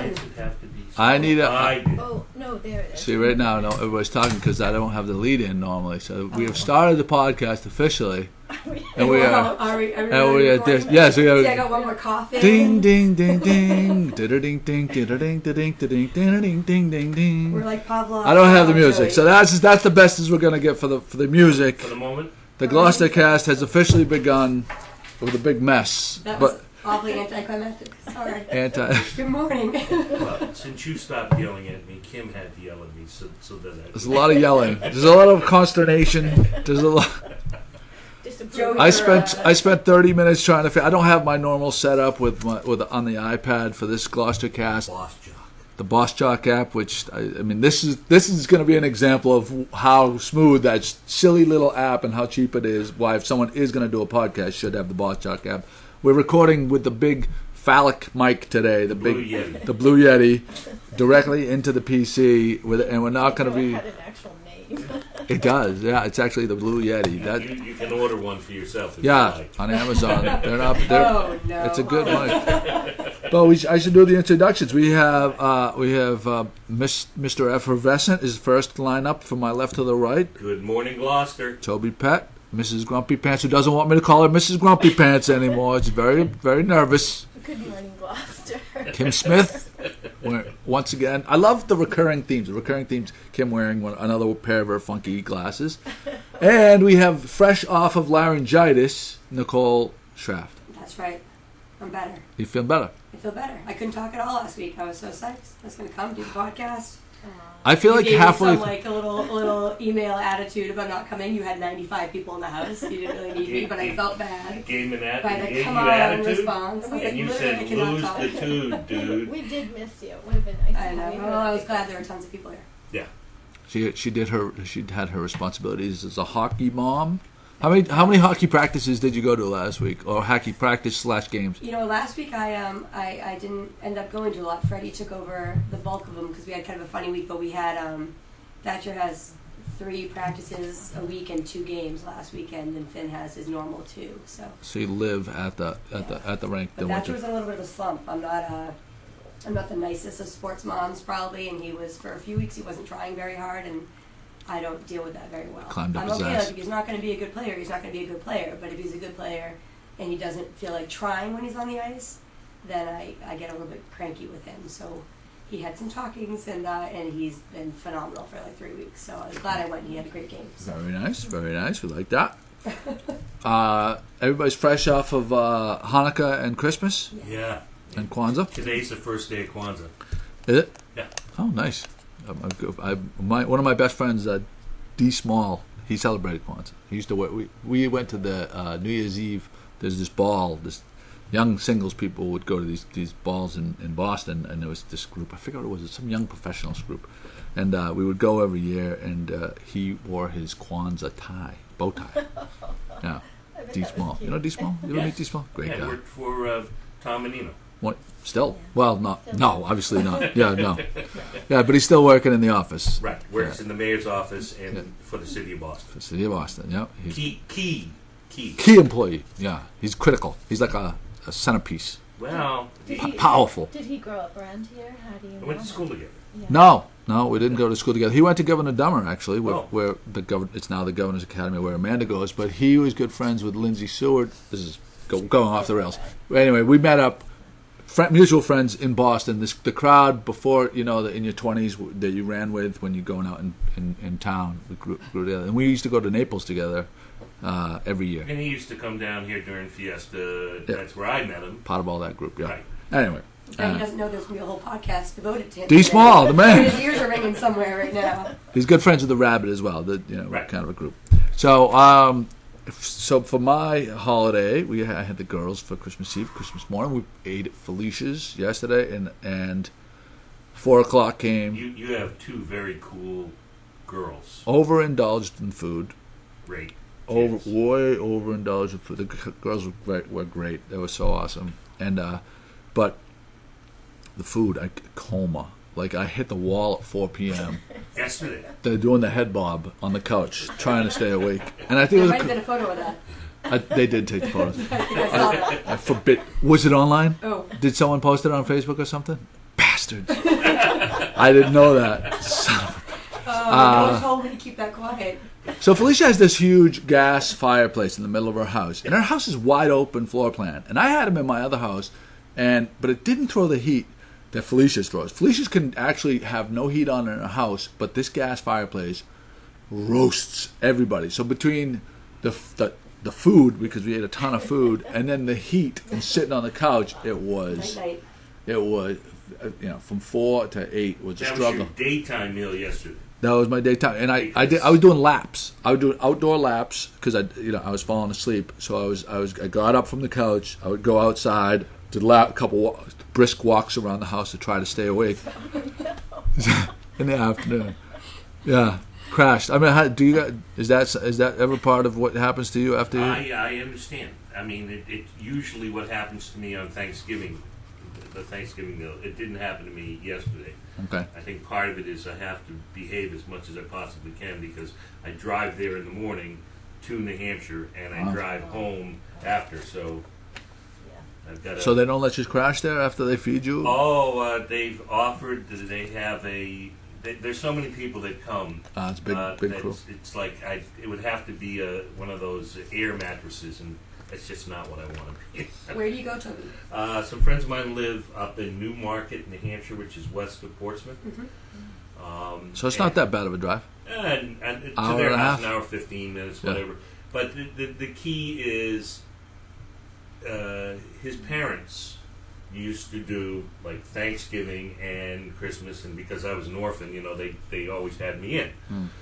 lights would have to be. I need a. Oh, no, there it is. See, right now, no, everybody's talking because I don't have the lead in normally. So we have started the podcast officially. And we are. Are we Yes, we are. See, I got one more coffee. Ding, ding, ding, ding. Ding, ding, ding, ding, ding, ding, ding, ding, ding, ding. We're like Pavlov. I don't have the music, so that's the best as we're gonna get for the music. For the moment. The Gloucester cast has officially begun with a big mess. That was awfully anticlimactic. Sorry. Good morning. Well, since you stopped yelling at me, Kim had to yell at me, so that There's a lot of yelling. There's a lot of consternation. There's a lot. I spent 30 minutes trying to. I don't have my normal setup with on the iPad for this Gloucester cast. The Boss Jock app, which I mean, this is going to be an example of how smooth that silly little app and how cheap it is. Why, if someone is going to do a podcast, should have the Boss Jock app. We're recording with the big phallic mic today, the Blue Yeti, directly into the PC, and we're not going to be. Had an actual name. It does, yeah. It's actually the Blue Yeti. You can order one for yourself. If yeah, you like. on Amazon. Oh no! It's a good mic. But I should do the introductions. We have Mr. Effervescent is first line up from my left to the right. Good morning, Gloucester. Toby Pett, Mrs. Grumpy Pants, who doesn't want me to call her Mrs. Grumpy Pants anymore. She's very, very nervous. Good morning, Gloucester. Kim Smith, once again. I love the recurring themes. Kim wearing another pair of her funky glasses. And we have, fresh off of laryngitis, Nicole Schraft. That's right. I'm better. You feel better? I feel better. I couldn't talk at all last week. I was so psyched. I was going to come do the podcast. I feel like you gave halfway. Me some, like a little email attitude about not coming. You had 95 people in the house. You didn't really need me, but I felt bad. You gave him an By the attitude. come on response. And you said, lose the tune, dude. We did miss you. It would have been nice. I know. Well, I was glad there were tons of people here. Yeah. She had her responsibilities as a hockey mom. How many hockey practices did you go to last week, or hockey practice / games? You know, last week I didn't end up going to a lot. Freddie took over the bulk of them because we had kind of a funny week. But we had Thatcher has 3 practices a week and 2 games last weekend, and Finn has his normal 2. So you live at the rink. But Thatcher was in a little bit of a slump. I'm not the nicest of sports moms probably, and he was for a few weeks he wasn't trying very hard and. I don't deal with that very well. Climbed up I'm his okay. ass. Like, if he's not going to be a good player, he's not going to be a good player. But if he's a good player and he doesn't feel like trying when he's on the ice, then I get a little bit cranky with him. So he had some talkings, and he's been phenomenal for like 3 weeks. So I was glad I went, and he had a great game. So. Very nice, very nice. We like that. Everybody's fresh off of Hanukkah and Christmas? Yeah. And Kwanzaa? Today's the first day of Kwanzaa. Is it? Yeah. Oh, nice. One of my best friends, D. Small, he celebrated Kwanzaa. He used to we went to the New Year's Eve. There's this ball. This young singles people would go to these balls in Boston, and there was this group. I forget what it was. Some young professionals group, and we would go every year. And he wore his Kwanzaa bow tie. Yeah, D. Small. You know D. Small? You ever meet D. Small? Great guy. Worked for Tom Menino. What? Still? Well, no, obviously not. Yeah, no. Yeah, but he's still working in the office. Right, works in the mayor's office and for the city of Boston. For the city of Boston, yeah. He's key employee, yeah. He's critical. He's like a centerpiece. Well, powerful. Did he grow up around here? How do you know? We went to school together. Yeah. No, we didn't go to school together. He went to Governor Dummer, actually, where it's now the Governor's Academy where Amanda goes, but he was good friends with Lindsay Seward. This is going off the rails. Anyway, we met up. Mutual friends in Boston. The crowd before, in your 20s that you ran with when you're going out in town, we grew together. And we used to go to Naples together every year. And he used to come down here during Fiesta. Yeah. That's where I met him. Part of all that group, yeah. Right. Anyway. And he doesn't know there's going to be a whole podcast devoted to him. D. Small, the man. His ears are ringing somewhere right now. He's good friends with the Rabbit as well. Right. Kind of a group. So for my holiday, I had the girls for Christmas Eve, Christmas morning. We ate at Felicia's yesterday, and 4:00 came. You have 2 very cool girls. Overindulged in food. Great. Way overindulged in food. The girls were great. They were so awesome. And but the food, coma. Like, I hit the wall at 4 p.m. Yesterday. They're doing the head bob on the couch, trying to stay awake. And I think there might have been a photo of that. They did take the photos. I think I saw that. I forbid. Was it online? Oh. Did someone post it on Facebook or something? Bastard. bastards. I didn't know that. Son of Oh, told me to keep that quiet. So Felicia has this huge gas fireplace in the middle of her house, and her house is wide open floor plan. And I had them in my other house, but it didn't throw the heat that Felicia's throws. Felicia's can actually have no heat on in her house, but this gas fireplace roasts everybody. So between the food, because we ate a ton of food, and then the heat and sitting on the couch, it was from 4 to 8 was a That struggle. was your daytime meal yesterday. That was my daytime, and I was doing laps. I was doing outdoor laps because I was falling asleep. So I got up from the couch. I would go outside, did a couple brisk walks around the house to try to stay awake in the afternoon. Yeah, crashed. I mean, is that ever part of what happens to you after you? I understand. I mean, it usually what happens to me on Thanksgiving, the Thanksgiving meal. It didn't happen to me yesterday. Okay. I think part of it is I have to behave as much as I possibly can because I drive there in the morning to New Hampshire and I drive home after. So I've got. So they don't let you crash there after they feed you? Oh, they've offered. They have there's so many people that come. It's big crew. It's like it would have to be one of those air mattresses, and that's just not what I want to be. Where do you go, Toby? Some friends of mine live up in Newmarket, New Hampshire, which is west of Portsmouth. Mm-hmm. So it's not that bad of a drive. And to Hour their and a house, half? an hour, 15 minutes, whatever. But the key is his parents used to do like Thanksgiving and Christmas, and because I was an orphan, they always had me in.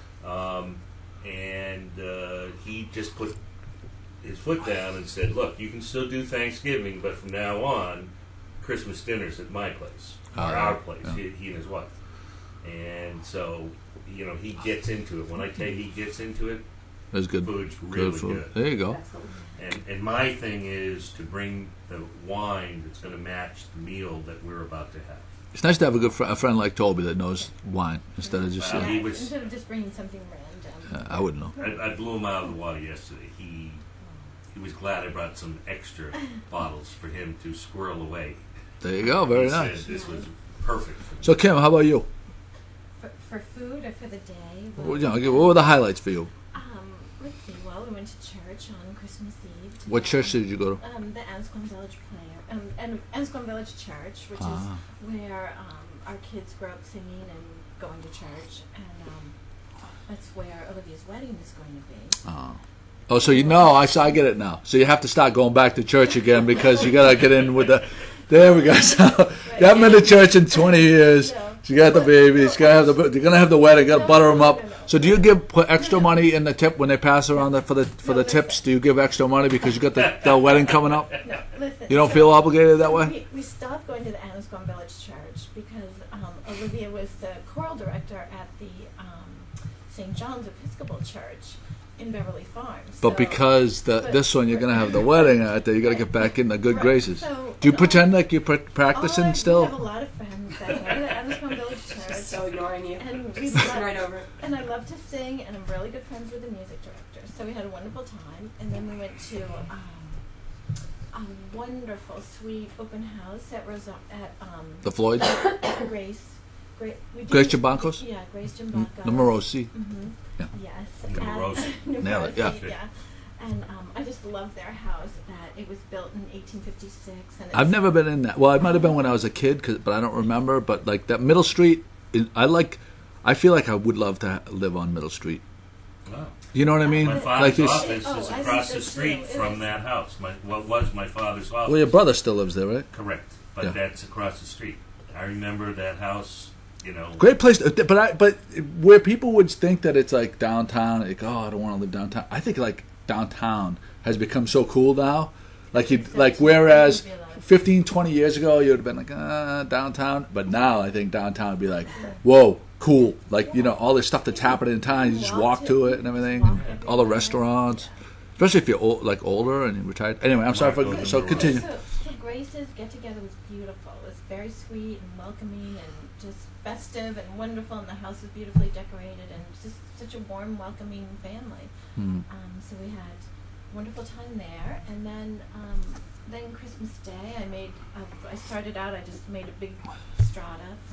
And he just put his foot down and said, "Look, you can still do Thanksgiving, but from now on, Christmas dinner's at my place or our place." Yeah. He and his wife, and so he gets into it. When I tell you he gets into it, It's good. food's really food. good. There you go. Excellent. And my thing is to bring the wine that's going to match the meal that we're about to have. It's nice to have a friend like Toby that knows wine instead of just. He was- instead of just bringing something random. I wouldn't know. I blew him out of the water yesterday. He was glad I brought some extra bottles for him to squirrel away. There you go. Very He said nice. this was perfect for me. So Kim, how about you? For food or for the day? What were the highlights for you? Let's see. Well, we went to church on Christmas Eve. What church did you go to? The Anscombe Village and Anscombe Village Church, which is where our kids grew up singing and going to church, and that's where Olivia's wedding is going to be. Oh, so I get it now. So you have to start going back to church again because you got to get in with the. There we go. So you haven't been to church in 20 years. She got the baby. She's gonna have they're gonna have the wedding. Got to butter them up. So do you put extra money in the tip when they pass around for the tips? Do you give extra money because you got the wedding coming up? No, listen. You don't feel obligated that way? We stopped going to the Anscombe Village Church because Olivia was the choral director at the St. John's Episcopal Church in Beverly Farms. But because this one you're gonna have the wedding at, there you got to get back in the good graces. Do you pretend like you're practicing still? We have a lot of friends that go to the Anscombe Village Church. So ignoring you. And we right over. And I love to sing, and I'm really good friends with the music director. So we had a wonderful time, and then we went to a wonderful, sweet open house at The Floyds? Grace Jambancos? Yeah, Grace Jambancos. Numero C. Mm-hmm. Yeah. Yes. Numero C. Nail it, yeah. And I just love their house. That it was built in 1856. And I've never been in that. Well, it might have been when I was a kid, but I don't remember. But like that Middle Street, I feel like I would love to live on Middle Street. Wow. You know what I mean? My Like father's this. office Oh, is I across see the that street too. from that house. What was my father's office? Well, your brother still lives there, right? Correct, but Yeah. that's across the street. I remember that house. Great place, but where people would think that it's like downtown, like I don't want to live downtown. I think like downtown has become so cool now. Whereas 15, 20 years ago you would have been like downtown, but now I think downtown would be like, whoa, cool. Like all this stuff that's happening in town, you just walk to it and everything. All the restaurants, especially if you're older and you're retired. Anyway, I'm sorry so continue. So Grace's get-together was beautiful. It was very sweet and welcoming and just festive and wonderful, and the house was beautifully decorated and just such a warm, welcoming family. So we had a wonderful time there, and then Christmas Day I just made a big strata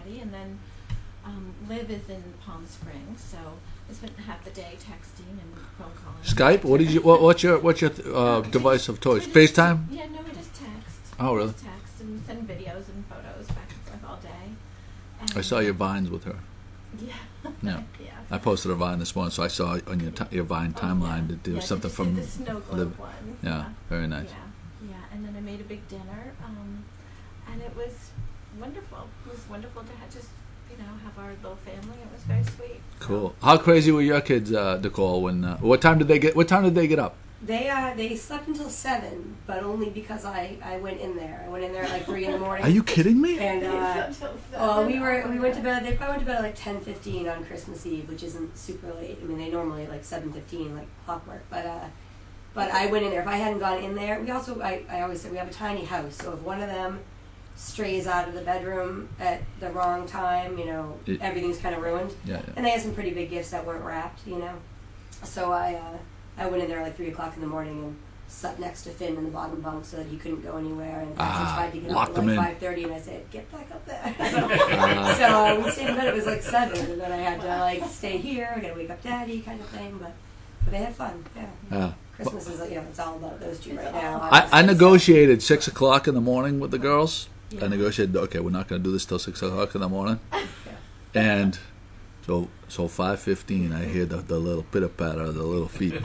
Daddy, and then Liv is in Palm Springs, so I spent half the day texting and phone calling. Skype? What's your device of choice? FaceTime? Yeah, no, we just text. Oh, really? We just text and send videos and photos back and forth all day. And I saw your Vines with her. Yeah. Yeah. Yeah. I posted a Vine this morning, so I saw on your Vine timeline that there was something did from the snow globe Liv. one. Yeah, very nice. Yeah, and then I made a big dinner, and it was wonderful. It was wonderful to just have our little family. It was very sweet. Cool. How crazy were your kids, Nicole? When what time did they get up? They slept until 7, but only because I went in there. I went in there at like 3 in the morning. Are you kidding me? And we went to bed. They probably went to bed at like 10:15 on Christmas Eve, which isn't super late. I mean, they normally like 7:15, like clockwork. But I went in there. If I hadn't gone in there, I always say we have a tiny house, so if one of them strays out of the bedroom at the wrong time, everything's kind of ruined. Yeah. And they had some pretty big gifts that weren't wrapped, So I went in there at like 3 o'clock in the morning and slept next to Finn in the bottom bunk so that he couldn't go anywhere. And I tried to get up at like 5:30, and I said, "Get back up there." So we stayed in bed. It was like 7, and then I had to like stay here. I got to wake up Daddy, kind of thing. But they had fun. Yeah. Christmas is it's all about those two right now. I negotiated 6 o'clock in the morning with the girls. I negotiated, okay, we're not going to do this till 6 o'clock in the morning. And so 5:15, I hear the little pitter-patter of the little feet.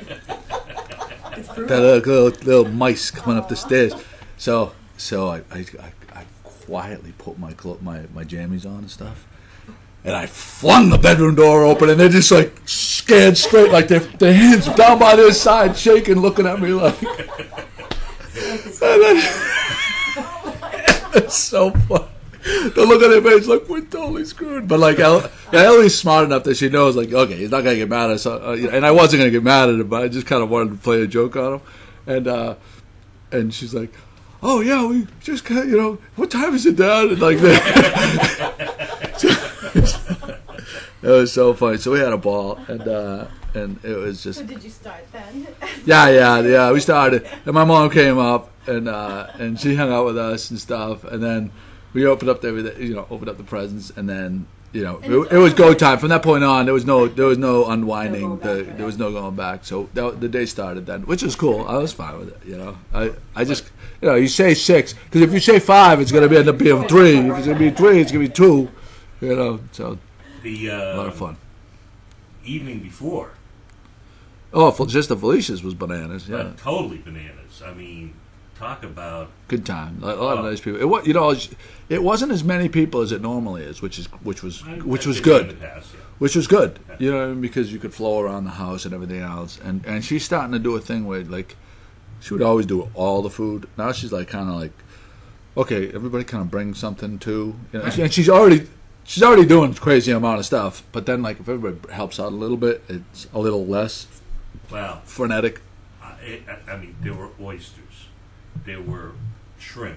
The little mice coming up the stairs. So I quietly put my jammies on and stuff. And I flung the bedroom door open, and they're just like scared straight, like their hands down by their side, shaking, looking at me like. It's so funny. They look at their face like we're totally screwed. But like Ellie's smart enough that she knows, like, okay, he's not gonna get mad at us. And I wasn't gonna get mad at him, but I just kind of wanted to play a joke on him. And she's like, "Oh yeah, we just got, what time is it, Dad?" And like that. It was so funny. So we had a ball, and it was just. So did you start then? Yeah. We started, and my mom came up, and she hung out with us and stuff, and then we opened up everything, opened up the presents, and then it was go time. From that point on, there was no unwinding. There was no going back. So the day started then, which was cool. I was fine with it. I just you say 6 because if you say 5, it's going to end up being 3. If it's going to be 3, it's going to be 2. So a lot of fun. Evening before. Oh, just the Felicia's was bananas. Yeah, totally bananas. I mean, talk about good time. A lot of nice people. It wasn't as many people as it normally is, which was good. In the past, yeah. Which was good, because you could flow around the house and everything else. And she's starting to do a thing where like she would always do all the food. Now she's like kind of like, okay, everybody kind of bring something too. And she's already doing a crazy amount of stuff. But then like if everybody helps out a little bit, it's a little less frenetic. I mean, there were oysters, there were shrimp.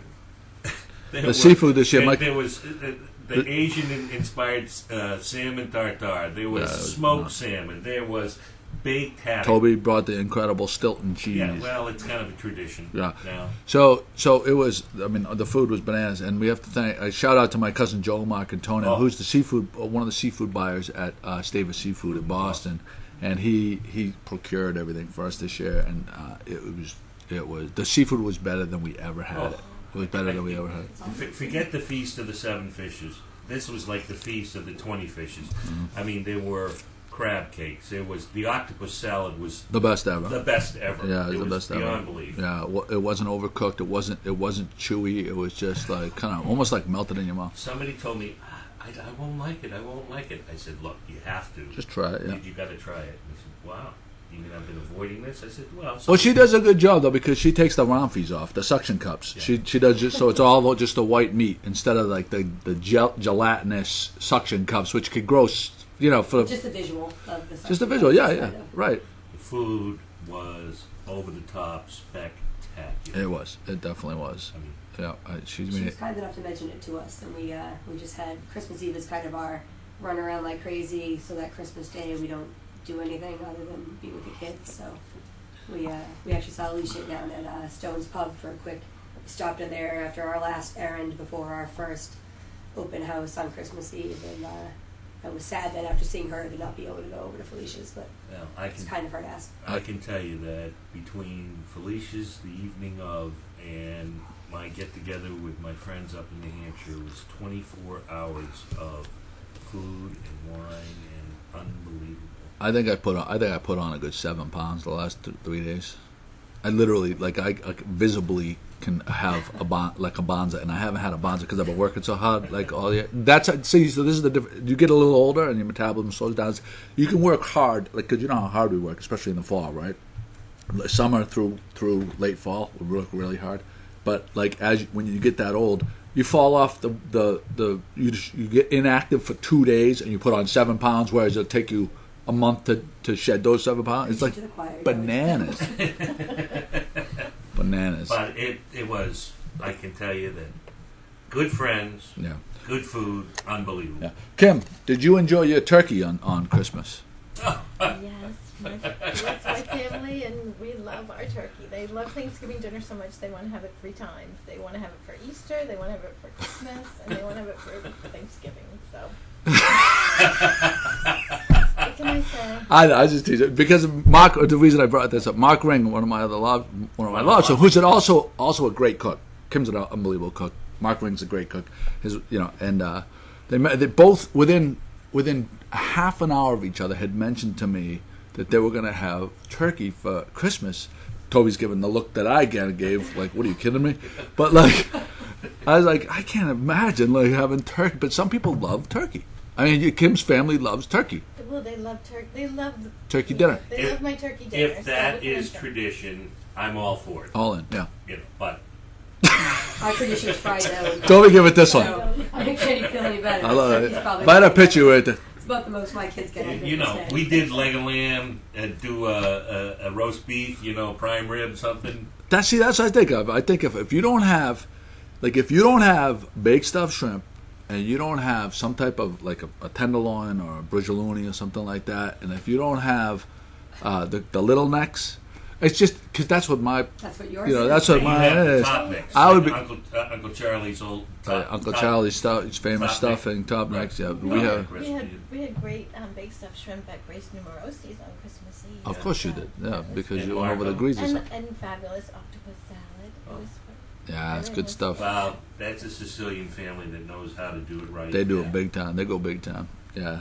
Seafood this year. There was the Asian-inspired salmon tartare. There was smoked salmon. There was baked haddock. Toby brought the incredible Stilton cheese. Yeah, well, it's kind of a tradition now. So it was. I mean, the food was bananas, and we have to thank. A shout out to my cousin Joe Marcantonio, who's one of the seafood buyers at Stavis Seafood in Boston, and he procured everything for us this year, and it was the seafood was better than we ever had it. It was better than we ever had. Forget the feast of the 7 fishes. This was like the feast of the 20 fishes. Mm-hmm. I mean, there were crab cakes. The octopus salad was the best ever. The best ever. Yeah, it was the best ever. Beyond belief. Yeah, it wasn't overcooked. It wasn't chewy. It was just like kind of almost like melted in your mouth. Somebody told me, I won't like it. I won't like it. I said, look, you have to. Just try it. Yeah. You got to try it. And he said, wow. You mean I've been avoiding this? I said, well, she does a good job though because she takes the Ramphis off, the suction cups. Yeah. She does just so it's all just the white meat instead of like the gelatinous suction cups, which could grow, for just the visual of the. Just the visual, yeah, right. The food was over the top, spectacular. It was. It definitely was. I mean, she was kind enough to mention it to us, and we just had Christmas Eve as kind of our run around like crazy, so that Christmas Day we don't do anything other than be with the kids. So we actually saw Alicia down at Stone's Pub for a quick. We stopped in there after our last errand before our first open house on Christmas Eve, and I was sad then after seeing her to not be able to go over to Felicia's, but Well, it's kind of her to ask. I can tell you that between Felicia's the evening of and my get together with my friends up in New Hampshire was 24 hours of food and wine and unbelievable. I think I put on a good 7 pounds the last 3 days. I literally, like, I visibly can have a Bonza, and I haven't had a Bonza because I've been working so hard. Like all the see, so this is the difference. You get a little older and your metabolism slows down. You can work hard, like, because you know how hard we work, especially in the fall, right? Summer through late fall, we work really hard. But like when you get that old, you fall off you get inactive for 2 days and you put on 7 pounds, whereas it'll take you a month to shed those 7 pounds. It's like bananas. Bananas. But it was, I can tell you that, good friends, Yeah. good food, unbelievable. Yeah. Kim, did you enjoy your turkey on Christmas? Yes, with my family, and we love our turkey. They love Thanksgiving dinner so much they want to have it 3 times. They want to have it for Easter, they want to have it for Christmas, and they want to have it for Thanksgiving. So, what can I say? I just tease it because Mark. The reason I brought this up, Mark Ring, one of my loves, so who's also a great cook. Kim's an unbelievable cook. Mark Ring's a great cook. They both within half an hour of each other had mentioned to me that they were going to have turkey for Christmas. Toby's giving the look that I gave, like, what are you kidding me? But like, I was like, I can't imagine like having turkey. But some people love turkey. I mean, Kim's family loves turkey. Well, they love turkey. They love turkey dinner. They love my turkey dinner. If that is tradition, I'm all for it. All in, yeah. But Our tradition is fried dough. Toby, give it this one. So I make sure you feel any better. I love Turkey's it. probably If I had a my picture right there. It's about the most my kids get. we did leg of lamb and do a roast beef, prime rib, something. That's what I think of. I think if you don't have baked stuffed shrimp, and you don't have some type of like a tenderloin or a brujolini or something like that, and if you don't have the little necks, it's just because that's what yours is. That's what mine is. Top necks. I would be Uncle Charlie's old Uncle Charlie's stuff, his famous stuffing, top necks. Yeah, we had great baked stuffed shrimp at Grace Numerosi's on Christmas Eve. Of course you did, yeah, because you went over the greases. And fabulous octopus salad. It was yeah, it's good stuff. Wow, that's a Sicilian family that knows how to do it right. They do it big time. They go big time. Yeah.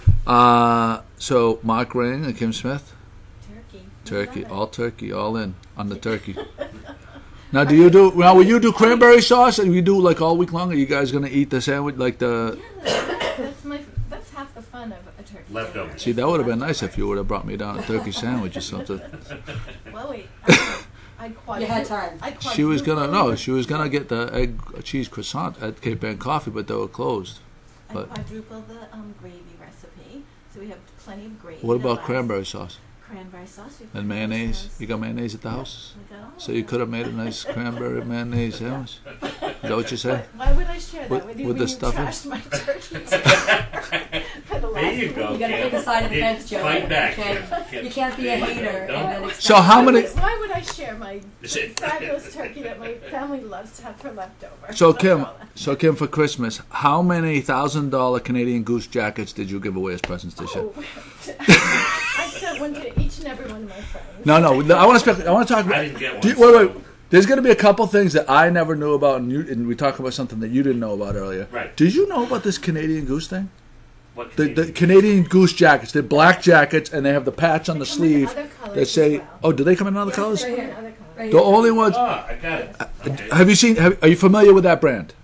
So Mark Ring and Kim Smith. Turkey, all in on the turkey. Now, will you do cranberry sauce? And you do like all week long? Are you guys gonna eat the sandwich like the? Yeah, that's half the fun of a turkey. Leftovers. See, that would have been nice if you would have brought me down a turkey sandwich or something. Well, wait. You had time. She was gonna get the egg cheese croissant at Cape Ann Coffee, but they were closed. I quadrupled the gravy recipe, so we have plenty of gravy. What about cranberry sauce? Cranberry sauce. And mayonnaise? You got mayonnaise at the house? So you could have made a nice cranberry mayonnaise sandwich? Is that what you said? Why would I share that with you with when the you stuffing? trashed my turkey for the last There you go. You got to take a side of the fence, Joe. Fight back. You can't be a hater and then expect. So how many? Why would I share my fabulous turkey that my family loves to have for leftover? So Kim, for Christmas, how many $1,000 Canadian Goose jackets did you give away as presents this year? I sent one to each and every one of my friends. No. I want to talk about. I didn't get one. Wait. There's going to be a couple things that I never knew about, and we talk about something that you didn't know about earlier. Right. Did you know about this Canadian Goose thing? What The Canadian Goose jackets. They're black jackets, and they have the patch on the sleeve that say. Well. Oh, do they come in other colors? Right here. Other colors. The only ones. I got it. Okay. Have you seen? Are you familiar with that brand?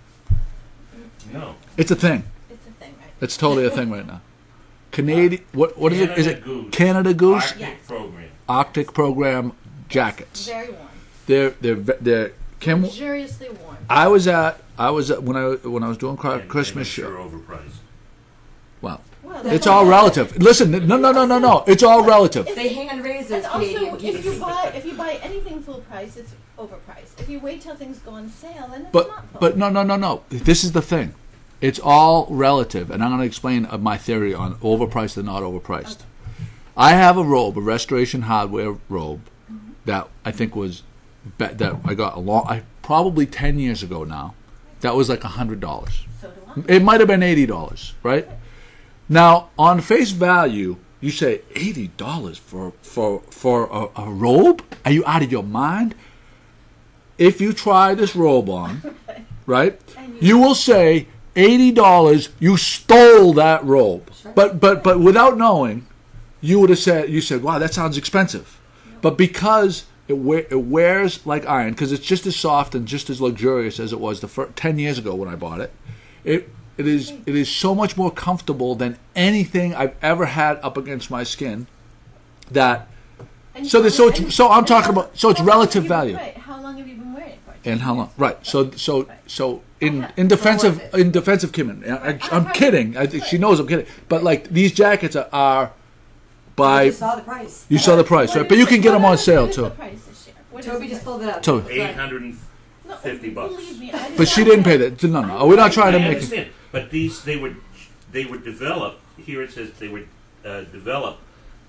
No. It's a thing. It's a thing, right? It's totally a thing right now. Canadian. What is it? Is it Goose. Canada Goose? Arctic Yes. program. Arctic program jackets. Very warm. They're Kim. Luxuriously warm. I was at when I was doing Christmas And show. sure overpriced. Well, Well, it's all relative. Listen, no. It's all relative. They hand raise those And also, Canadian if geese. you buy anything full price, it's overpriced. If you wait till things go on sale, then it's But not full. but no. This is the thing. It's all relative, and I'm going to explain my theory on overpriced and not overpriced. I have a robe, a Restoration Hardware robe, that I think was that I got probably 10 years ago now, that was like $100. So do I. It might have been $80, right? Now, on face value, you say $80 for a robe? Are you out of your mind? If you try this robe on, right, you will say $80. You stole that robe, Sure. but without knowing, you would have said, wow, that sounds expensive. But because it wears like iron, because it's just as soft and just as luxurious as it was 10 years ago when I bought it. It is so much more comfortable than anything I've ever had up against my skin. That it's relative value. Right. How long have you been wearing it for? And how long? Right. So in defense of Kim, I'm kidding. I think she knows I'm kidding. But like these jackets are by. You saw the price. You saw the price, right? But you can get them on sale too. What is the price this year? What is Toby the just price? pulled it up. Toby. $850. Believe me, I But she didn't pay that. No. We're not trying to I make it. understand, but they would develop. Here it says they would develop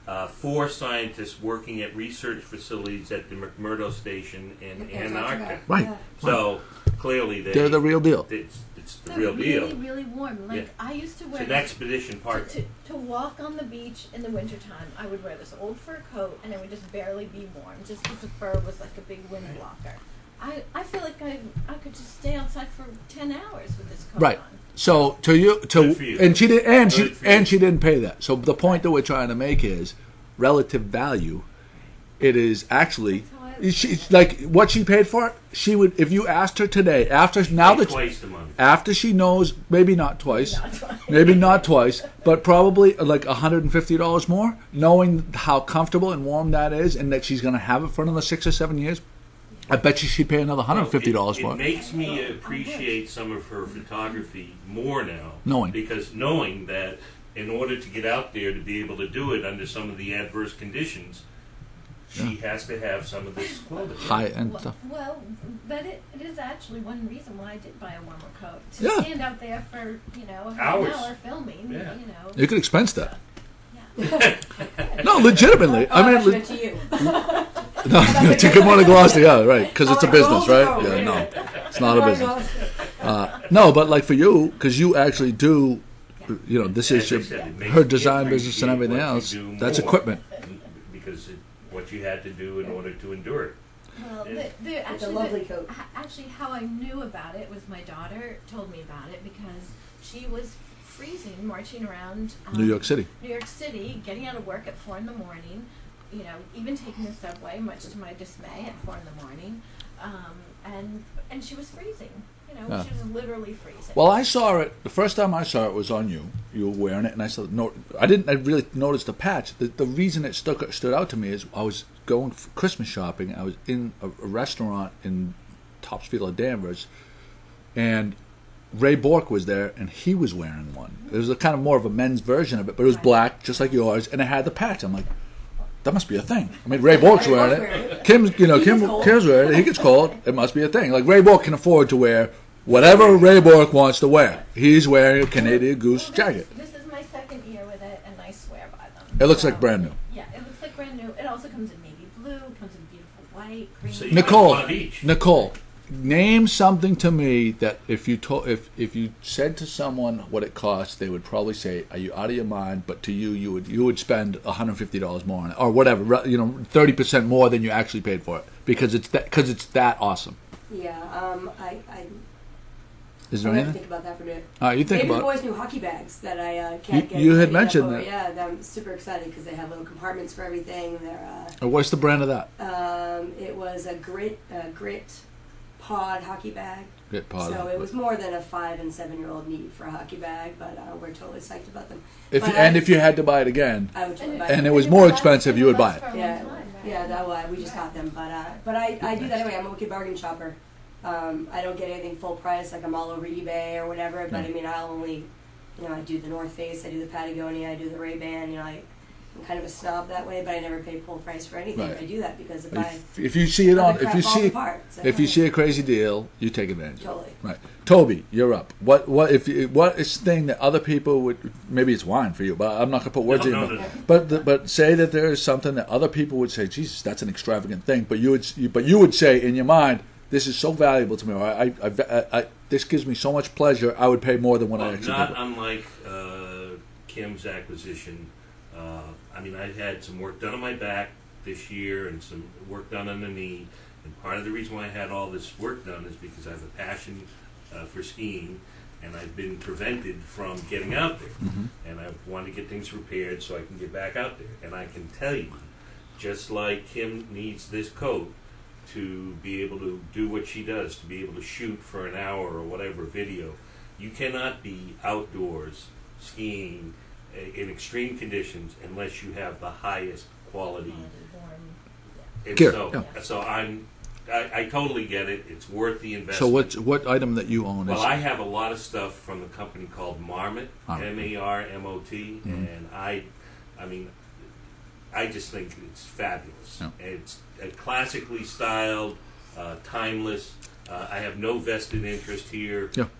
4 scientists working at research facilities at the McMurdo Station in Antarctica. Right. Yeah. So clearly They're the real deal. It's the They're real deal. really, really warm. Like Yeah. I used to It's wear an expedition part. to walk on the beach in the wintertime. I would wear this old fur coat, and it would just barely be warm, just because the fur was like a big wind blocker. I feel like I could just stay outside for 10 hours with this coat Right. on. So Good for you. and she did, Good for you. and she didn't pay that. So the point that we're trying to make is relative value. It is actually like what she paid for it. She would, if you asked her today, Twice the money. after she knows, maybe not twice, Not twice. maybe not twice, but probably like $150 more, knowing how comfortable and warm that is, and that she's going to have it for another 6 or 7 years. I bet you she'd pay another $150 for It it. makes me appreciate some of her photography more now. Knowing that in order to get out there to be able to do it under some of the adverse conditions, she has to have some of this clothing. high-end stuff. Well, it is actually one reason why I did buy a warmer coat. To Yeah. stand out there for, half Hours. an hour filming, Yeah. You could expense that. Yeah. No, legitimately. Oh, I that's mean, meant to you. no, to Good Morning Gloucester, yeah, right, because it's a Oh, business, oh, right? oh, Yeah, wait a no, minute. it's not a business. No, but like for you, because you actually do, this is As I your, said, it makes her me design business and appreciate everything what you else. do That's more. equipment. Because what you had to do in order to endure it. Well, Yeah. It's a lovely coat. Actually, how I knew about it was my daughter told me about it because she was freezing, marching around New York City. New York City, getting out of work at 4 a.m. Even taking the subway, much to my dismay, at 4 a.m. And she was freezing. Yeah. She was literally freezing. Well, I saw it. The first time I saw it was on you. You were wearing it, and I said, "No, I didn't. I really noticed the patch." The reason it stood out to me is I was going for Christmas shopping. I was in a restaurant in Topsfield, Danvers, and Ray Bork was there, and he was wearing one. It was a kind of more of a men's version of it, but it was black, just like yours, and it had the patch. I'm like, that must be a thing. I mean, Ray Bork's wearing it. Kim's wearing it. He gets cold. It must be a thing. Like Ray Bork can afford to wear whatever Ray Bork wants to wear. He's wearing a Canadian Goose jacket. This is my second year with it, and I swear by them. It looks like brand new. Yeah, it looks like brand new. It also comes in navy blue. It comes in beautiful white, green. So you got one of each. Nicole, name something to me that if you said to someone what it costs, they would probably say, "Are you out of your mind?" But to you, you would spend $150 more on it, or whatever, 30% more than you actually paid for it, because it's that awesome. Yeah, Is there I'm gonna anything? think about that for a minute. You think Maybe the about boys' new hockey bags that I can't get. You had enough mentioned over. that. Yeah, I'm super excited because they have little compartments for everything. They're what's the brand of that? it was a grit pod hockey bag. Get pod. So it was more than a 5 and 7 year old need for a hockey bag, but we're totally psyched about them. If you had to buy it again, I would totally buy and them. it was more expensive, you would buy it. Yeah, we just got them, but I do that anyway. I'm a wicked bargain shopper. I don't get anything full price, like I'm all over eBay or whatever. But I mean, I'll only, I do the North Face, I do the Patagonia, I do the Ray-Ban. I'm kind of a snob that way, but I never pay full price for anything. Right. I do that because If you see it on, other crap falls apart, so if you see a crazy deal, you take advantage. Totally. Right, Toby, you're up. What is the thing that other people would? Maybe it's wine for you, but I'm not gonna put words in. No. But say that there is something that other people would say, Jesus, that's an extravagant thing. But you would say in your mind, this is so valuable to me. Or this gives me so much pleasure. I would pay more than what I actually not did. unlike Kim's acquisition. I mean, I had some work done on my back this year and some work done on the knee. And part of the reason why I had all this work done is because I have a passion for skiing, and I've been prevented from getting out there. Mm-hmm. And I want to get things repaired so I can get back out there. And I can tell you, just like Kim needs this coat to be able to do what she does, to be able to shoot for an hour or whatever video, you cannot be outdoors skiing in extreme conditions unless you have the highest quality. And Gear, so I totally get it. It's worth the investment. So what item that you own is? Well, I have a lot of stuff from a company called Marmot, M-A-R-M-O-T, and I mean, I just think it's fabulous. Yeah. It's classically styled, timeless. I have no vested interest here. Yeah.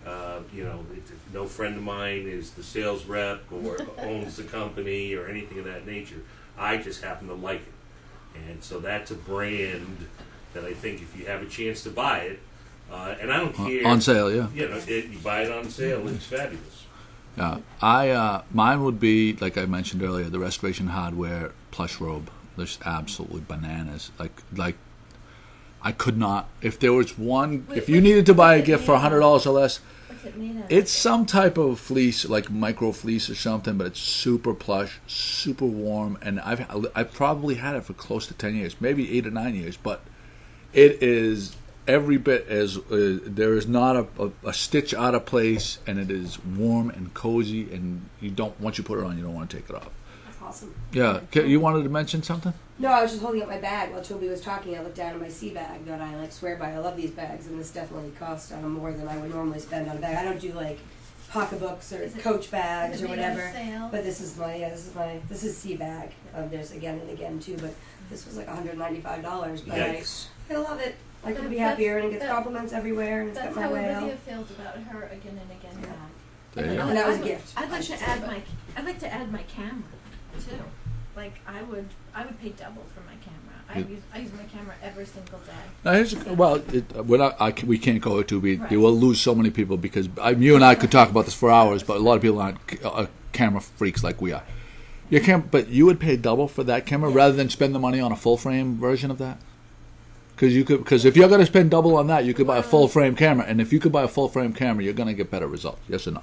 No friend of mine is the sales rep or owns the company or anything of that nature. I just happen to like it. And so that's a brand that I think if you have a chance to buy it, and I don't care. On sale, yeah. You buy it on sale, it's fabulous. Yeah, mine would be, like I mentioned earlier, the Restoration Hardware plush robe. There's absolutely bananas. Like I could not. If there was one, if you needed to buy a gift for $100 or less, What's it made of? it's some type of fleece, like micro fleece or something, but it's super plush, super warm, and I've probably had it for close to 10 years, maybe 8 or 9 years, but it is every bit as there is not a stitch out of place, and it is warm and cozy, and once you put it on, you don't want to take it off. That's awesome. Yeah, you wanted to mention something? No, I was just holding up my bag while Toby was talking. I looked down at my sea bag that I swear by. I love these bags, and this definitely cost more than I would normally spend on a bag. I don't do pocketbooks or Coach bags or whatever. But this is this is sea bag. There's again and again too, but this was like $195. But I love it. I couldn't be happier, and it gets compliments everywhere, and it's got my whale. That's how Olivia feels about her again and again back. There you go. And that was a gift. I'd like to add my camera too. Like I would pay double for my camera. I use my camera every single day. Now we can't go to be. You will lose so many people because you and I could talk about this for hours, but a lot of people aren't camera freaks like we are. But you would pay double for that camera rather than spend the money on a full frame version of that. Because if you're going to spend double on that, you could buy a full frame camera, and if you could buy a full frame camera, you're going to get better results. Yes or no?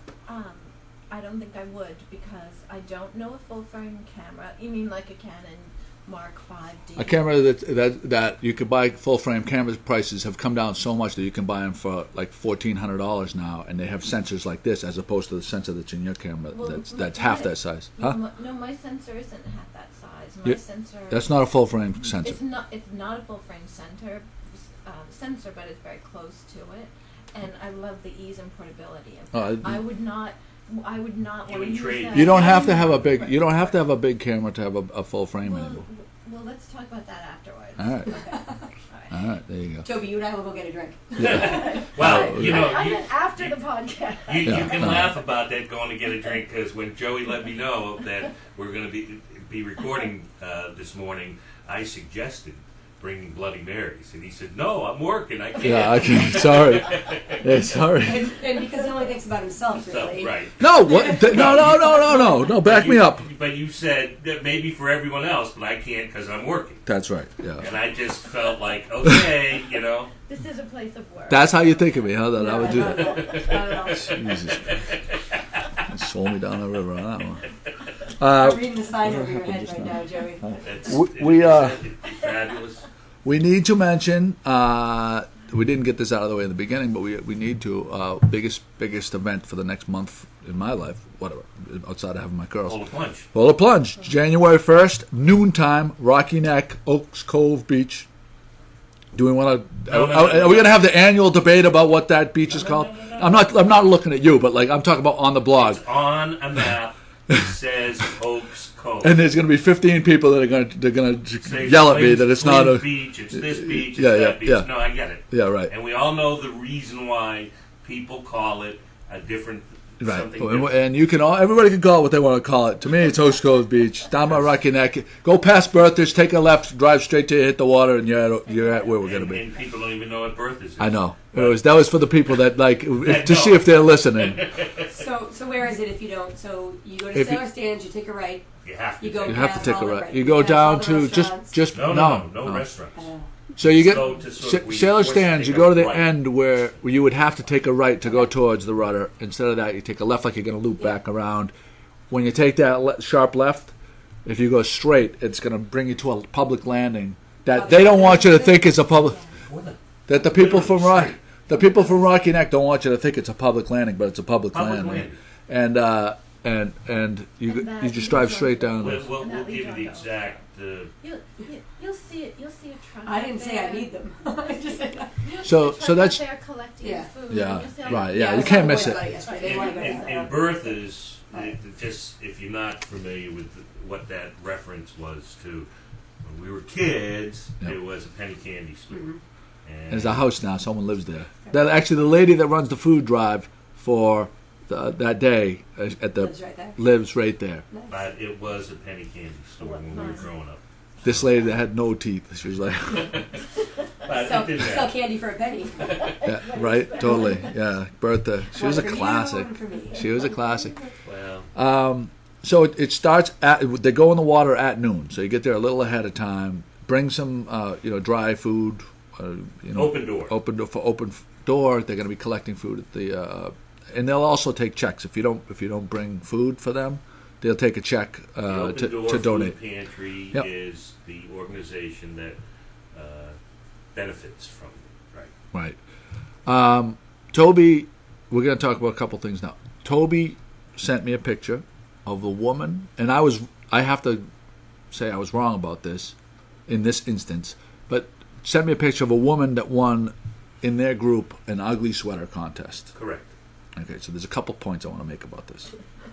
I don't think I would because I don't know a full frame camera. You mean like a Canon Mark 5D? A camera that you could buy full frame cameras prices have come down so much that you can buy them for like $1,400 now, and they have sensors like this as opposed to the sensor that's in your camera that's half that size. Huh? No, my sensor isn't half that size. My sensor. That's not a full frame sensor. It's not a full frame sensor, but it's very close to it, and I love the ease and portability of it. I would not want to use that. You don't have to have a big. You don't have to have a big camera to have a full frame anymore. Well, let's talk about that afterwards. All right. Okay. All right. There you go. Toby, you and I will go get a drink. Yeah. Well, I meant after the podcast. You can laugh about that going to get a drink because when Joey let me know that we're going to be recording this morning, I suggested bringing Bloody Marys, and he said, "No, I'm working. I can't." Yeah, I can't. Sorry. Yeah, sorry. And because he only thinks about himself, really. Right. No. What? No. Back me up. But you said that maybe for everyone else, but I can't because I'm working. That's right. Yeah. And I just felt like, okay, This is a place of work. That's how you think of me, huh? That I would do Not that. at all. Jesus. Sold me down the river on that one. I'm reading the sign over your head right now, Joey. It's fabulous. We need to mention. We didn't get this out of the way in the beginning, but we need to. Biggest event for the next month in my life, whatever, outside of having my girls. Polar Plunge. January 1st, noontime, Rocky Neck, Oaks Cove Beach. Do we want to? Are we going to have the annual debate about what that beach is called? I'm not looking at you, but I'm talking about on the blog. It's on a map. It says Oaks Cove. And there's going to be 15 people that are going to yell at me that it's not a beach. It's this beach. It's that beach. Yeah. No, I get it. Yeah, right. And we all know the reason why people call it a different Right, something different. and you can everybody can call it what they want to call it. To me, it's Host Cove Beach, down by Rocky Neck. Go past Bertha's, take a left, drive straight till you hit the water, and you're at where we're going to be. And people don't even know what Bertha's is. I know. That was for the people that like to see if they're listening. So where is it if you don't? So you go to Sailor Stands, you take a right. You have to. You go You have to past take all a the right. You go past down all the to restaurants. just No restaurants. So you get Go to sort of- Sailor we force Stands. to You take go a to the right. end where you would have to take a right to go towards the rudder. Instead of that, you take a left, like you're going to loop back around. When you take that sharp left, if you go straight, it's going to bring you to a public landing. That they don't want you to think it's a public. That the people from Rocky Neck don't want you to think it's a public landing, but it's a public landing. And you just drive straight down. We'll give you the exact. You'll see it. You'll see a truck. I didn't say I need them. I just said So that's- they're collecting food. Yeah, You'll see right. a- Yeah, I you was can't on the miss way it. about yesterday. They wanna go to that. In Bertha's, just if you're not familiar with what that reference was to, when we were kids, Yeah. there was a penny candy store. And There's a house now. Someone lives there. That actually, the lady that runs the food drive for that day at the Lives right there. lives right there. But it was a penny candy store when we were growing up. This lady that had no teeth. She was like, But Sell, it didn't sell matter. candy for a penny. yeah, right, totally, yeah. Bertha, she was a One for you, classic. one for me. She was a classic. Well, So it starts at. They go in the water at noon. So you get there a little ahead of time. Bring some, dry food. open door. Open door. They're going to be collecting food at the, and they'll also take checks if you don't bring food for them. They'll take a check The Open Door to donate. Food Pantry Yep. is the organization that benefits from it. Right. Right. Toby, we're going to talk about a couple things now. Toby sent me a picture of a woman, and I have to say I was wrong about this in this instance, but sent me a picture of a woman that won in their group an ugly sweater contest. Correct. Okay, so there's a couple points I want to make about this.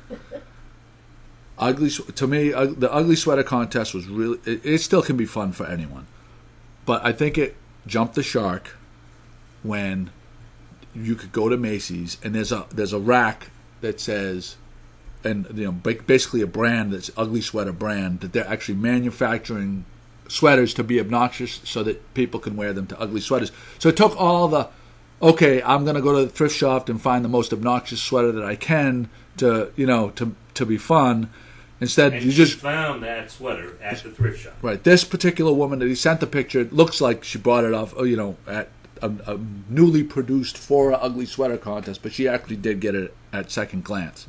To me, the ugly sweater contest was really. It still can be fun for anyone, but I think it jumped the shark when you could go to Macy's and there's a rack that says, and basically a brand that's ugly sweater brand that they're actually manufacturing sweaters to be obnoxious so that people can wear them to ugly sweaters. So it took all the. Okay, I'm going to go to the thrift shop and find the most obnoxious sweater that I can to be fun. Instead, And you she just found that sweater at the thrift shop. right. This particular woman that he sent the picture, it looks like she bought it off, at a newly produced for an ugly sweater contest, but she actually did get it at second glance.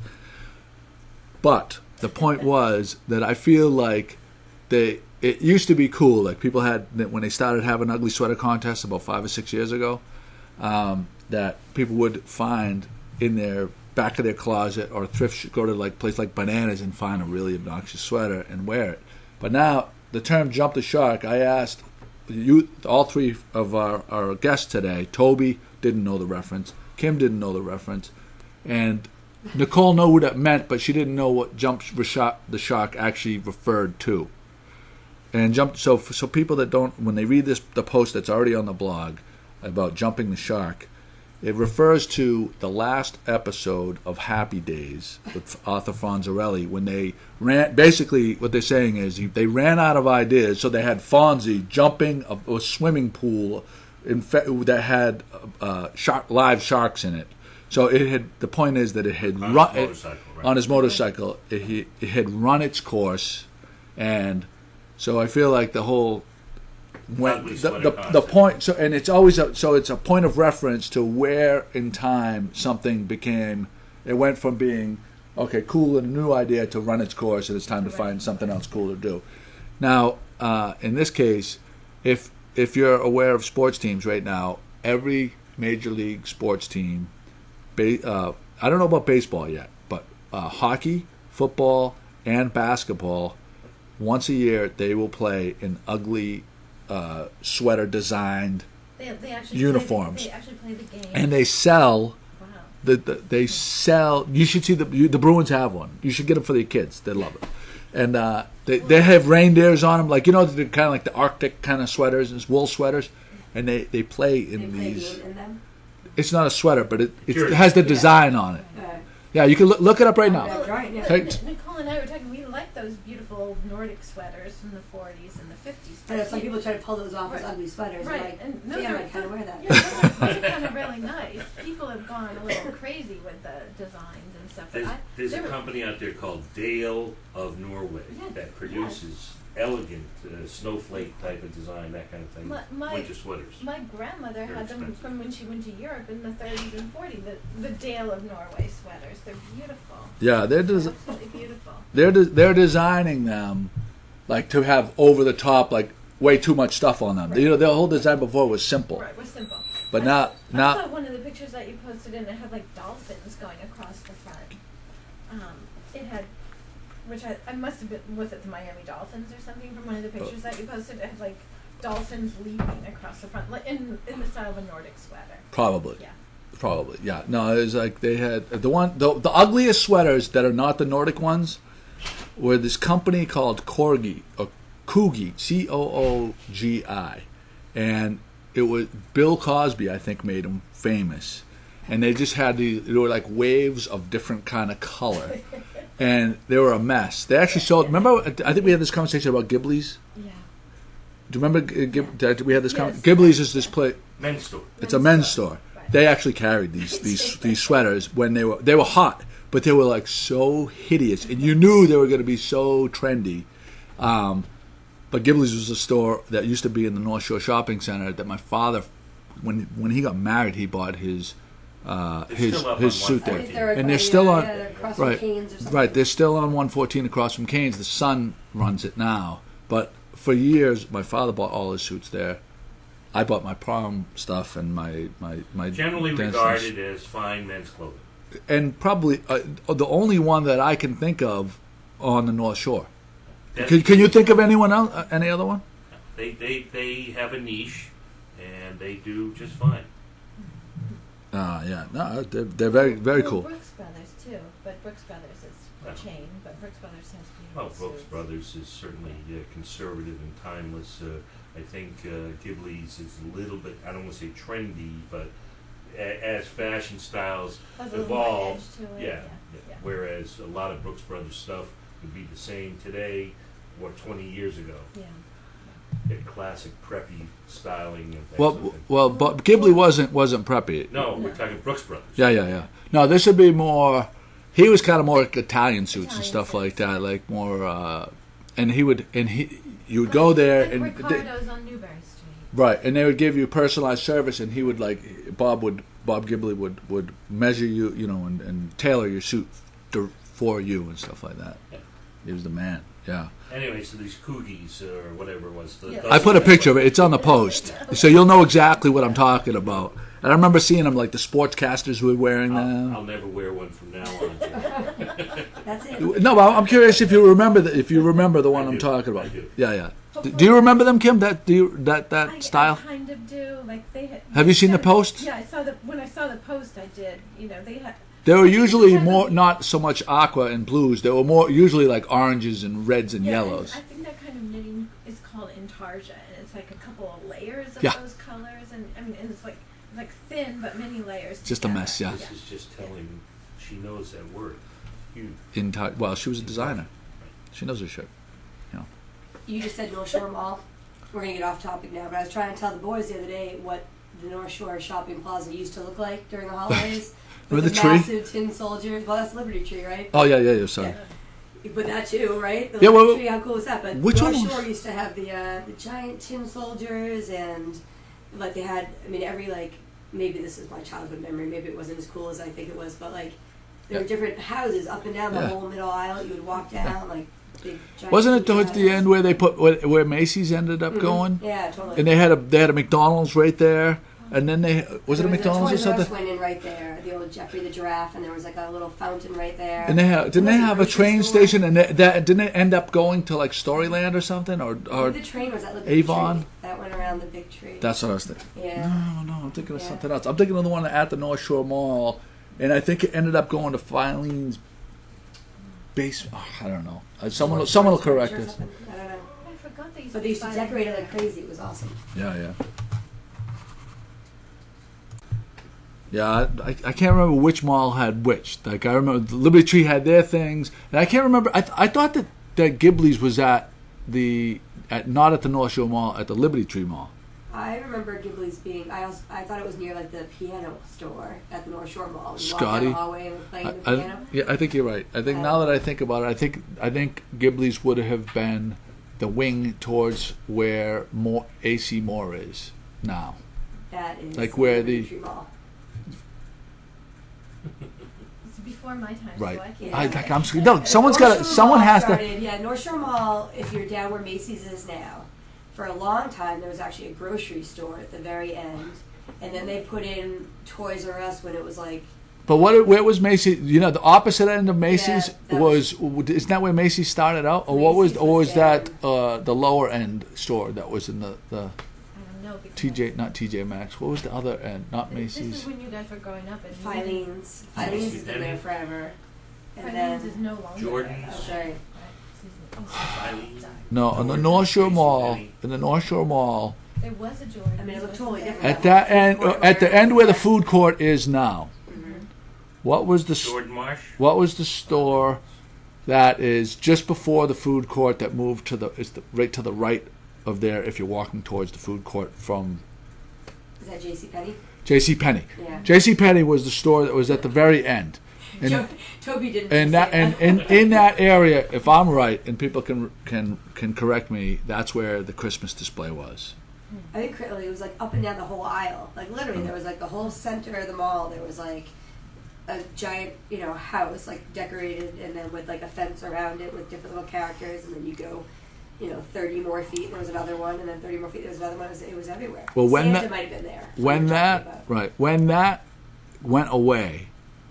But the point was that I feel like it used to be cool. Like people had when they started having ugly sweater contests about 5 or 6 years ago. That people would find in their back of their closet or go to like place like Bananas and find a really obnoxious sweater and wear it. But now the term "jump the shark." I asked all three of our guests today. Toby didn't know the reference. Kim didn't know the reference, and Nicole knew what it meant, but she didn't know what "jump the shark" actually referred to. And so people that don't, when they read the post that's already on the blog about jumping the shark, it refers to the last episode of Happy Days with Arthur Fonzarelli when they ran. Basically, what they're saying is they ran out of ideas, so they had Fonzie jumping a swimming pool that had live sharks in it. So the point is that it had on his motorcycle. It had run its course, and so I feel like the whole. The point, so and it's always it's a point of reference to where in time something became. It went from being cool and a new idea to run its course, and it's time to find something else cool to do. Now, in this case, if you're aware of sports teams right now, every major league sports team, I don't know about baseball yet, but hockey, football, and basketball, once a year they will play an ugly. Sweater designed They actually uniforms. They actually play the game. And they sell. Wow. They sell. You should see the Bruins have one. You should get them for their kids. They love it. And they have reindeers on them, like they're kind of like the Arctic kind of sweaters, and wool sweaters. And they play in these. In them? It's not a sweater, but it has the design on it. Yeah, you can look it up right now. That's right, yeah. Take- Nicole and I were talking. We like those beautiful old Nordic sweaters from the 40s and the 50s. I know some people try to pull those off as Right. ugly sweaters. Right, Right. Like, and those damn, are I kind of wear that. Yeah, those are kind of really nice. People have gone a little crazy with the designs and stuff. But There's they a were- company out there called Dale of Norway Yeah, that produces elegant snowflake type of design, that kind of thing. My- Winter sweaters. My grandmother They're had them expensive. from when she went to Europe in the 30s and 40s. The Dale of Norway sweaters. They're beautiful. Yeah, Absolutely beautiful. they're designing them like to have over the top, like way too much stuff on them. Right. You know, the whole design before was simple, Right, we're simple. but I now saw one of the pictures that you posted, and it had like dolphins going across the front. It had, which I must have been, was it the Miami Dolphins or something from one of the pictures that you posted? It had like dolphins leaping across the front, like in the style of a Nordic sweater. probably. Yeah. Probably, yeah. No, it was like they had the ugliest sweaters that are not the Nordic ones were this company called Corgi or Coogi, Coogi, and it was Bill Cosby, I think, made them famous, and they just had they were like waves of different kind of color, and they were a mess. They actually sold. Remember, I think we had this conversation about Ghibli's. Yeah. Do you remember we had this Yes. conversation? Ghibli's is this place. Men's store. It's a men's store. Right. They actually carried these sweaters when they were hot, but they were like so hideous, and you knew they were going to be so trendy. But Ghibli's was a store that used to be in the North Shore Shopping Center that my father, when he got married, he bought his still up on suit I there, think they're and they're by, still on. they're across from Right, Canes or something. right. They're still on 114 across from Canes. The son runs it now, but for years my father bought all his suits there. I bought my prom stuff and my Generally dance regarded things. as fine men's clothing. And probably the only one that I can think of on the North Shore. That's- Can you think of anyone else? Any other one? They have a niche, and they do just fine. Yeah, no, they're very Well, cool. Brooks Brothers too, but Brooks Brothers is a chain. But Brooks Brothers has beautiful Well, Brooks suits. Brothers is certainly conservative and timeless. I think Ghibli's is a little bit, I don't want to say trendy, but as fashion styles Has a little more evolve, edge to it. yeah. Yeah. Whereas a lot of Brooks Brothers stuff would be the same today or 20 years ago. Yeah. That classic preppy styling and that Well, sort of thing. well, but Ghibli wasn't preppy. No, we're talking Brooks Brothers. Yeah. No, this would be more. He was kind of more like Italian suits and Italian stuff like suits. that, like more. And you would go there Like and Ricardo's on Newbury Street. right, and they would give you personalized service, and he would Bob Ghibli would measure you, and tailor your suit for you and stuff like that. Yeah. He was the man. Yeah. Anyway, so these coogies or whatever it was. Yeah. I put a picture of it. It's on the post, so you'll know exactly what I'm talking about. And I remember seeing them, like the sportscasters were wearing them. I'll never wear one from now on. That's it. No, but I'm curious if you remember the one I I'm do. talking about. I do. Yeah. Do you remember them, Kim? That I style? kind of do. Like they had. Have you seen the post? Yeah, I saw when I saw the post, I did. They had. They were usually more not so much aqua and blues. They were more usually like oranges and reds and Yeah, yellows. And I think that kind of knitting is called intarsia, and it's like a couple of layers of Yeah. those colors, and and it's like thin but many layers. Just a together. mess, yeah. This is just telling she knows that word. Huge. Well, she was a designer. She knows her shit. You just said North Shore Mall. We're going to get off topic now, but I was trying to tell the boys the other day what the North Shore Shopping Plaza used to look like during the holidays. With Remember the tree? massive tin soldiers. Well, that's Liberty Tree, right? Oh yeah. Sorry. Yeah. You put that too, right? The Yeah, Liberty well, Tree, how cool is that? But which North one was- Shore used to have the giant tin soldiers, and like they had, every maybe this is my childhood memory, maybe it wasn't as cool as I think it was, but there were different houses up and down the Yeah. whole middle aisle. You would walk down, big giant Wasn't it tin towards the houses. end where they put where Macy's ended up Mhm. going? Yeah, totally. And they had a McDonald's right there, and then was it a There McDonald's or Toys R Us something? went in right there, the old Jeffrey the Giraffe, and there was a little fountain right there. And didn't they Was it have a grocery train store? station? And that didn't it end up going to Storyland or something? Or Maybe the train was at the big Avon? tree. That went around the big tree. that's what I was thinking. Yeah. No, I'm thinking of Yeah. something else. I'm thinking of the one at the North Shore Mall, and I think it ended up going to Filene's base. I don't know. Someone will correct Or us. something. I don't know. I forgot they used But they used to buy decorate it like crazy. It was awesome. Yeah. Yeah, I can't remember which mall had which. Like I remember the Liberty Tree had their things, and I can't remember. I thought that Ghibli's was not at the North Shore Mall, at the Liberty Tree Mall. I remember Ghibli's being. I thought it was near like the piano store at the North Shore Mall. We walked down Scotty, the hallway and were playing the piano. yeah, I think you're right. I think now that I think about it, I think Ghibli's would have been the wing towards where AC Moore is now. That is Like where Liberty the- Tree Mall. It's before my time, Right. so I can't. Yeah. No, someone's got to. North Shore Someone Mall has started, Yeah, North Shore Mall. If you're down where Macy's is now, for a long time there was actually a grocery store at the very end, and then they put in Toys R Us when it was like. But where was Macy's? You know, the opposite end of Macy's that isn't that where Macy's started out, or Macy's was that the lower end store that was in the I don't know. because not TJ Maxx? What was the other end? Not This is Macy's. when you guys were growing up. And Filene's. Filene's has been there forever. And Filene's then is no longer. Jordan's. there. Oh, sorry. Right. Filene's. Sorry. No, on the North Shore Mall. In the North Shore Mall, There was a Jordan. I mean, it looked totally different. at that end, at the end where the food court is now. Mhm. What was the Jordan Marsh. What was the store that is just before the food court that moved to right to the right of there if you're walking towards the food court from Is that JCPenney? JCPenney? Yeah. JCPenney was the store that was at the very end. And Toby didn't. and say that and in that area, if I'm right, and people can correct me, that's where the Christmas display was. I think it was like up and down the whole aisle. Like literally, there was like the whole center of the mall. There was like a giant, house like decorated, and then with like a fence around it with different little characters. And then you go, 30 more feet. There was another one, and then 30 more feet. There was another one. It was everywhere. Well, when Santa that- might have been there. When that went away,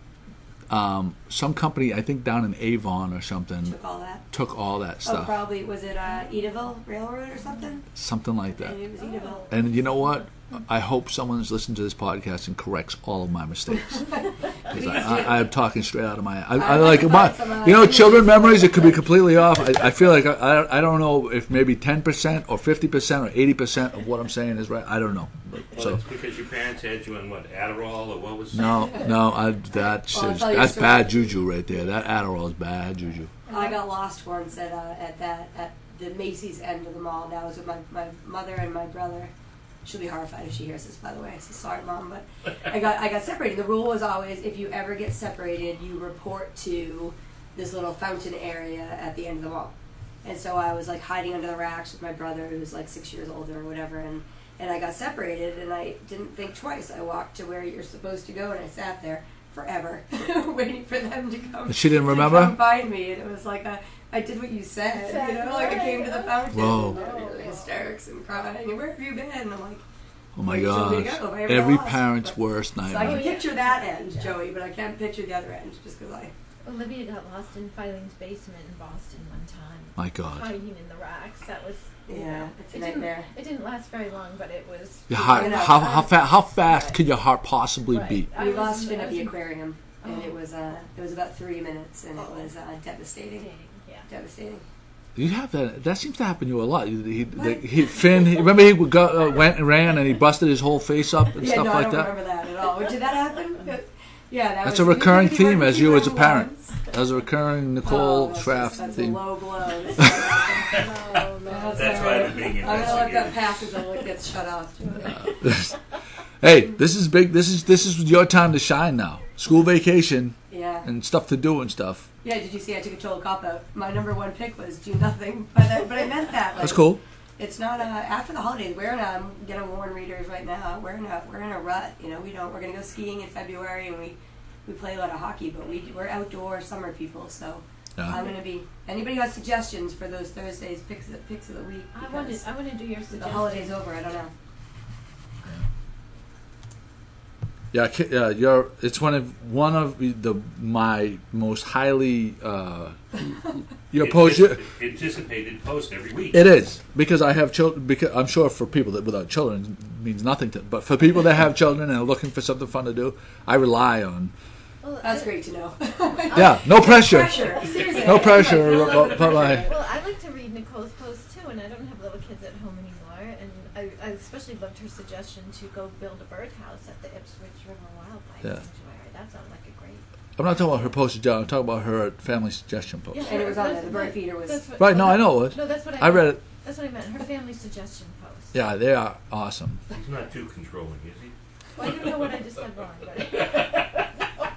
some company, I think down in Avon or something, took all that. took all that Oh, stuff, probably was it Edaville Railroad or something? something like that. And it was Edaville. And you know what? I hope someone's listening to this podcast and corrects all of my mistakes. 'Cause I'm talking straight out of my. I like children memories. It could be completely off. I feel like I don't know if maybe 10% or 50% or 80% of what I'm saying is right. I don't know. Well, So that's because your parents had you on what, Adderall or what was? no, that's Well, I'll tell you a that's story. bad juju right there. That Adderall is bad juju. I got lost once at the Macy's end of the mall. That was with my mother and my brother. She'll be horrified if she hears this, by the way. So sorry, Mom, but I got separated. The rule was always, if you ever get separated, you report to this little fountain area at the end of the mall. And so I was like hiding under the racks with my brother, who was like 6 years older or whatever, and I got separated, and I didn't think twice. I walked to where you're supposed to go, and I sat there forever, waiting for them to come. She didn't to remember? come find me, and it was like I did what you said, like I came to the fountain, Whoa. and there were hysterics and crying, and where have you been? And I'm like, Oh my where should we gosh! go? If I ever Every lost. parent's But- worst So I nightmare. can picture that end, Joey, but I can't picture the other end, just because I. Olivia got lost in Filene's basement in Boston one time. My God. Hiding in the racks. That was. Yeah, it's a It didn't, nightmare. it didn't last very long, but it was. Your heart, how fast could your heart possibly Right. beat? I We was lost in- Finn I at was the in- aquarium, and Oh. it was about 3 minutes, and it was devastating. Yeah. Devastating. You have that. That seems to happen to you a lot. Finn. Remember he went and ran and he busted his whole face up and stuff no, like I don't that. remember that at all. Did that happen? Yeah, That's a recurring theme as you as a parent. That's a recurring Nicole Schraft That's theme. a low blow. That's why I'm being I'm gonna let that investigated. pass until it gets shut off. Hey, this is big. This is your time to shine now. School vacation Yeah. and stuff to do and stuff. Yeah, did you see I took a total cop out? My number one pick was do nothing, but I meant that. Like, That's cool. It's not after the holidays. We're in I'm gonna warn readers right now. We're in a rut. We're gonna go skiing in February, and we play a lot of hockey, but we're outdoor summer people. So Yeah. I'm gonna be. Anybody who has suggestions for those Thursdays picks of the week? I want because to do your the suggestion. holiday's over. I don't know. Yeah, it's one of my most highly your post. Anticipated post every week. It is because I have children. Because I'm sure for people that without children it means nothing to. But for people that have children and are looking for something fun to do, I rely on. Well, That's great to know. Yeah, no pressure. Pressure. Seriously. No pressure. Like, But my, Well, I like to read Nicole's posts too, and I don't have little kids at home anymore. And I especially loved her suggestion to go build a birdhouse at the Ipswich River Wildlife. Yeah. Sanctuary. That sounds like a great. I'm not talking about her posted job. I'm talking about her family suggestion post. Yeah, And it was on there. that's- The bird feeder was. that's what- Right? No, I know it was. No, that's what I read it. That's what I meant. Her family suggestion post. Yeah, they are awesome. He's not too controlling, is he? Well, I don't know what I just said wrong, but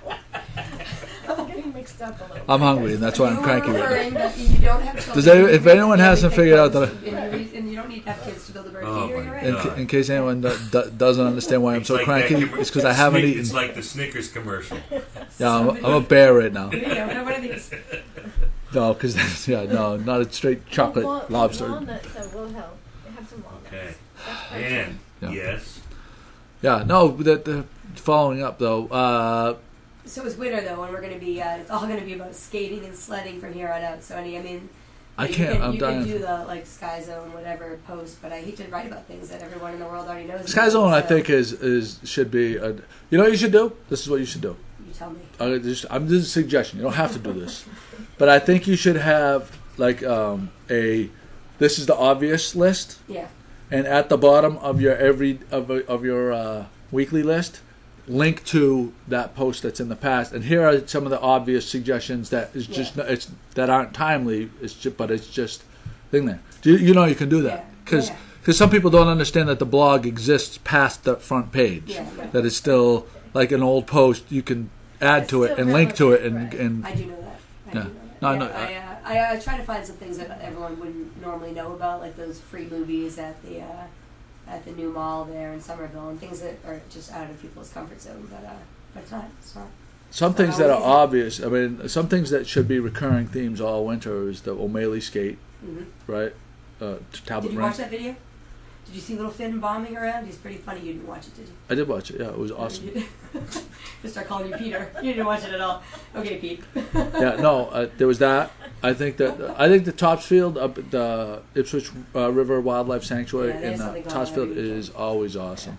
I'm getting mixed up a little. I'm hungry, and that's why I'm You cranky were right referring that you don't have children, Does any- if you anyone can't hasn't make figured out posts, that and you don't need to have kids to build a bird Oh feeder. my You're right. God. In case anyone doesn't understand why I'm It's so like cranky, that it's because I haven't Snick- eaten. It's like the Snickers commercial. Yeah, I'm a bear right now. Here you go. Have one of these. No, because not a straight chocolate lobster. Walnuts, so will help. Have some walnuts. Okay. That's part And Yeah. yes, Yeah, no. The following up though. So it's winter though, and we're going to be. It's all going to be about skating and sledding from here on out. So I mean, I you can't. Can, I'm you dying. can do the like Sky Zone whatever post, but I hate to write about things that everyone in the world already knows. Sky about, Zone, I so think is should be. You know what you should do? This is what you should do. You tell me. I'm just a suggestion. You don't have to do this, but I think you should have like a. This is the obvious list, Yeah. and at the bottom of your of your weekly list, link to that post that's in the past. And here are some of the obvious suggestions that is just it's that aren't timely. But it's just thing there. You know you can do that because. Yeah. some people don't understand that the blog exists past the front page. Yeah. That it's still like an old post. You can add It's to it still and link to it, relevant, and I do know that. I Yeah. do know that. No, I Yeah, know- I try to find some things that everyone wouldn't normally know about, like those free movies at the new mall there in Somerville, and things that are just out of people's comfort zone. But it's not. It's not. some So things how that are easy- obvious. I mean, some things that should be recurring themes all winter is the O'Malley skate, Mm-hmm. right? Tablet Did you rink. watch that video? Did you see little Finn bombing around? He's pretty funny. You didn't watch it, did you? I did watch it. Yeah, it was awesome. Just start calling you Peter. You didn't watch it at all. Okay, Pete. Yeah, no, there was that. I think the Topsfield up at the Ipswich River Wildlife Sanctuary Yeah, they have in something going on Topsfield every weekend. is always awesome.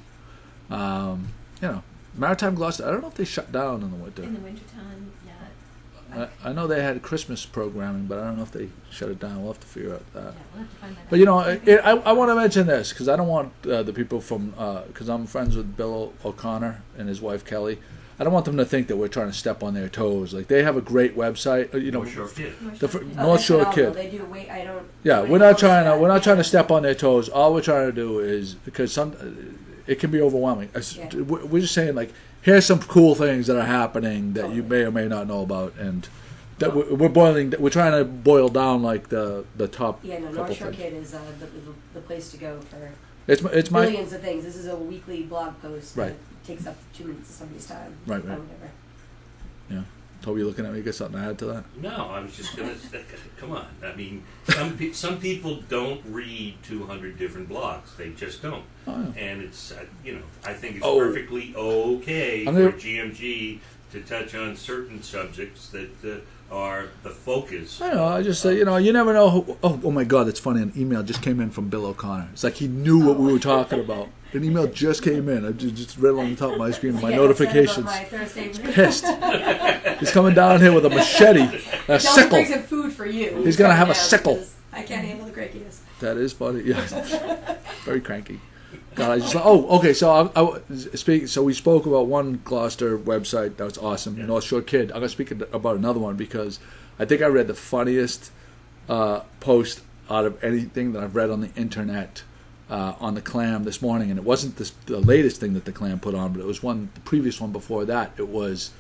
Maritime Gloucester. I don't know if they shut down in the winter. In the wintertime, yeah. I know they had Christmas programming, but I don't know if they shut it down. We'll have to figure out that. Yeah, we'll have to find that But out. I want to mention this because I don't want the people from because I'm friends with Bill O'Connor and his wife Kelly. I don't want them to think that we're trying to step on their toes. Like they have a great website. North Shore Kid. North Shore that's phenomenal. Kid. They do. Wait, I don't. Yeah, we're not trying to step on their toes. All we're trying to do is because it can be overwhelming. Yeah. We're just saying like here's some cool things that are happening that you may or may not know about, and that we're trying to boil down like the top Yeah, no. couple North Shore things. Kid is the place to go for It's my billions of things. This is a weekly blog post Right. that takes up 2 minutes of somebody's time. Right, Or right. whatever. Toby, you looking at me? You got something to add to that? No, I was just gonna. Come on. I mean, some people don't read 200 different blogs. They just don't. Oh, yeah. And it's I think it's Oh. perfectly okay I'm for gonna- GMG to touch on certain subjects that are the focus. I know. I just say, you never know. Oh my God, it's funny. An email just came in from Bill O'Connor. It's like he knew what we were talking about. An email just came in. I just read it on the top of my screen. My Yeah, notifications. My Thursday. Pissed. He's coming down here with a machete, a Don't sickle. bring some food for you. He's gonna have a Down sickle. because I can't handle the crankiness. That is funny. Yeah, very cranky. God, I just okay. So So we spoke about one Gloucester website that was awesome, Yeah. North Shore Kid. I'm gonna speak about another one because I think I read the funniest post out of anything that I've read on the internet on the Clam this morning, and it wasn't the latest thing that the Clam put on, but it was the previous one before that. It was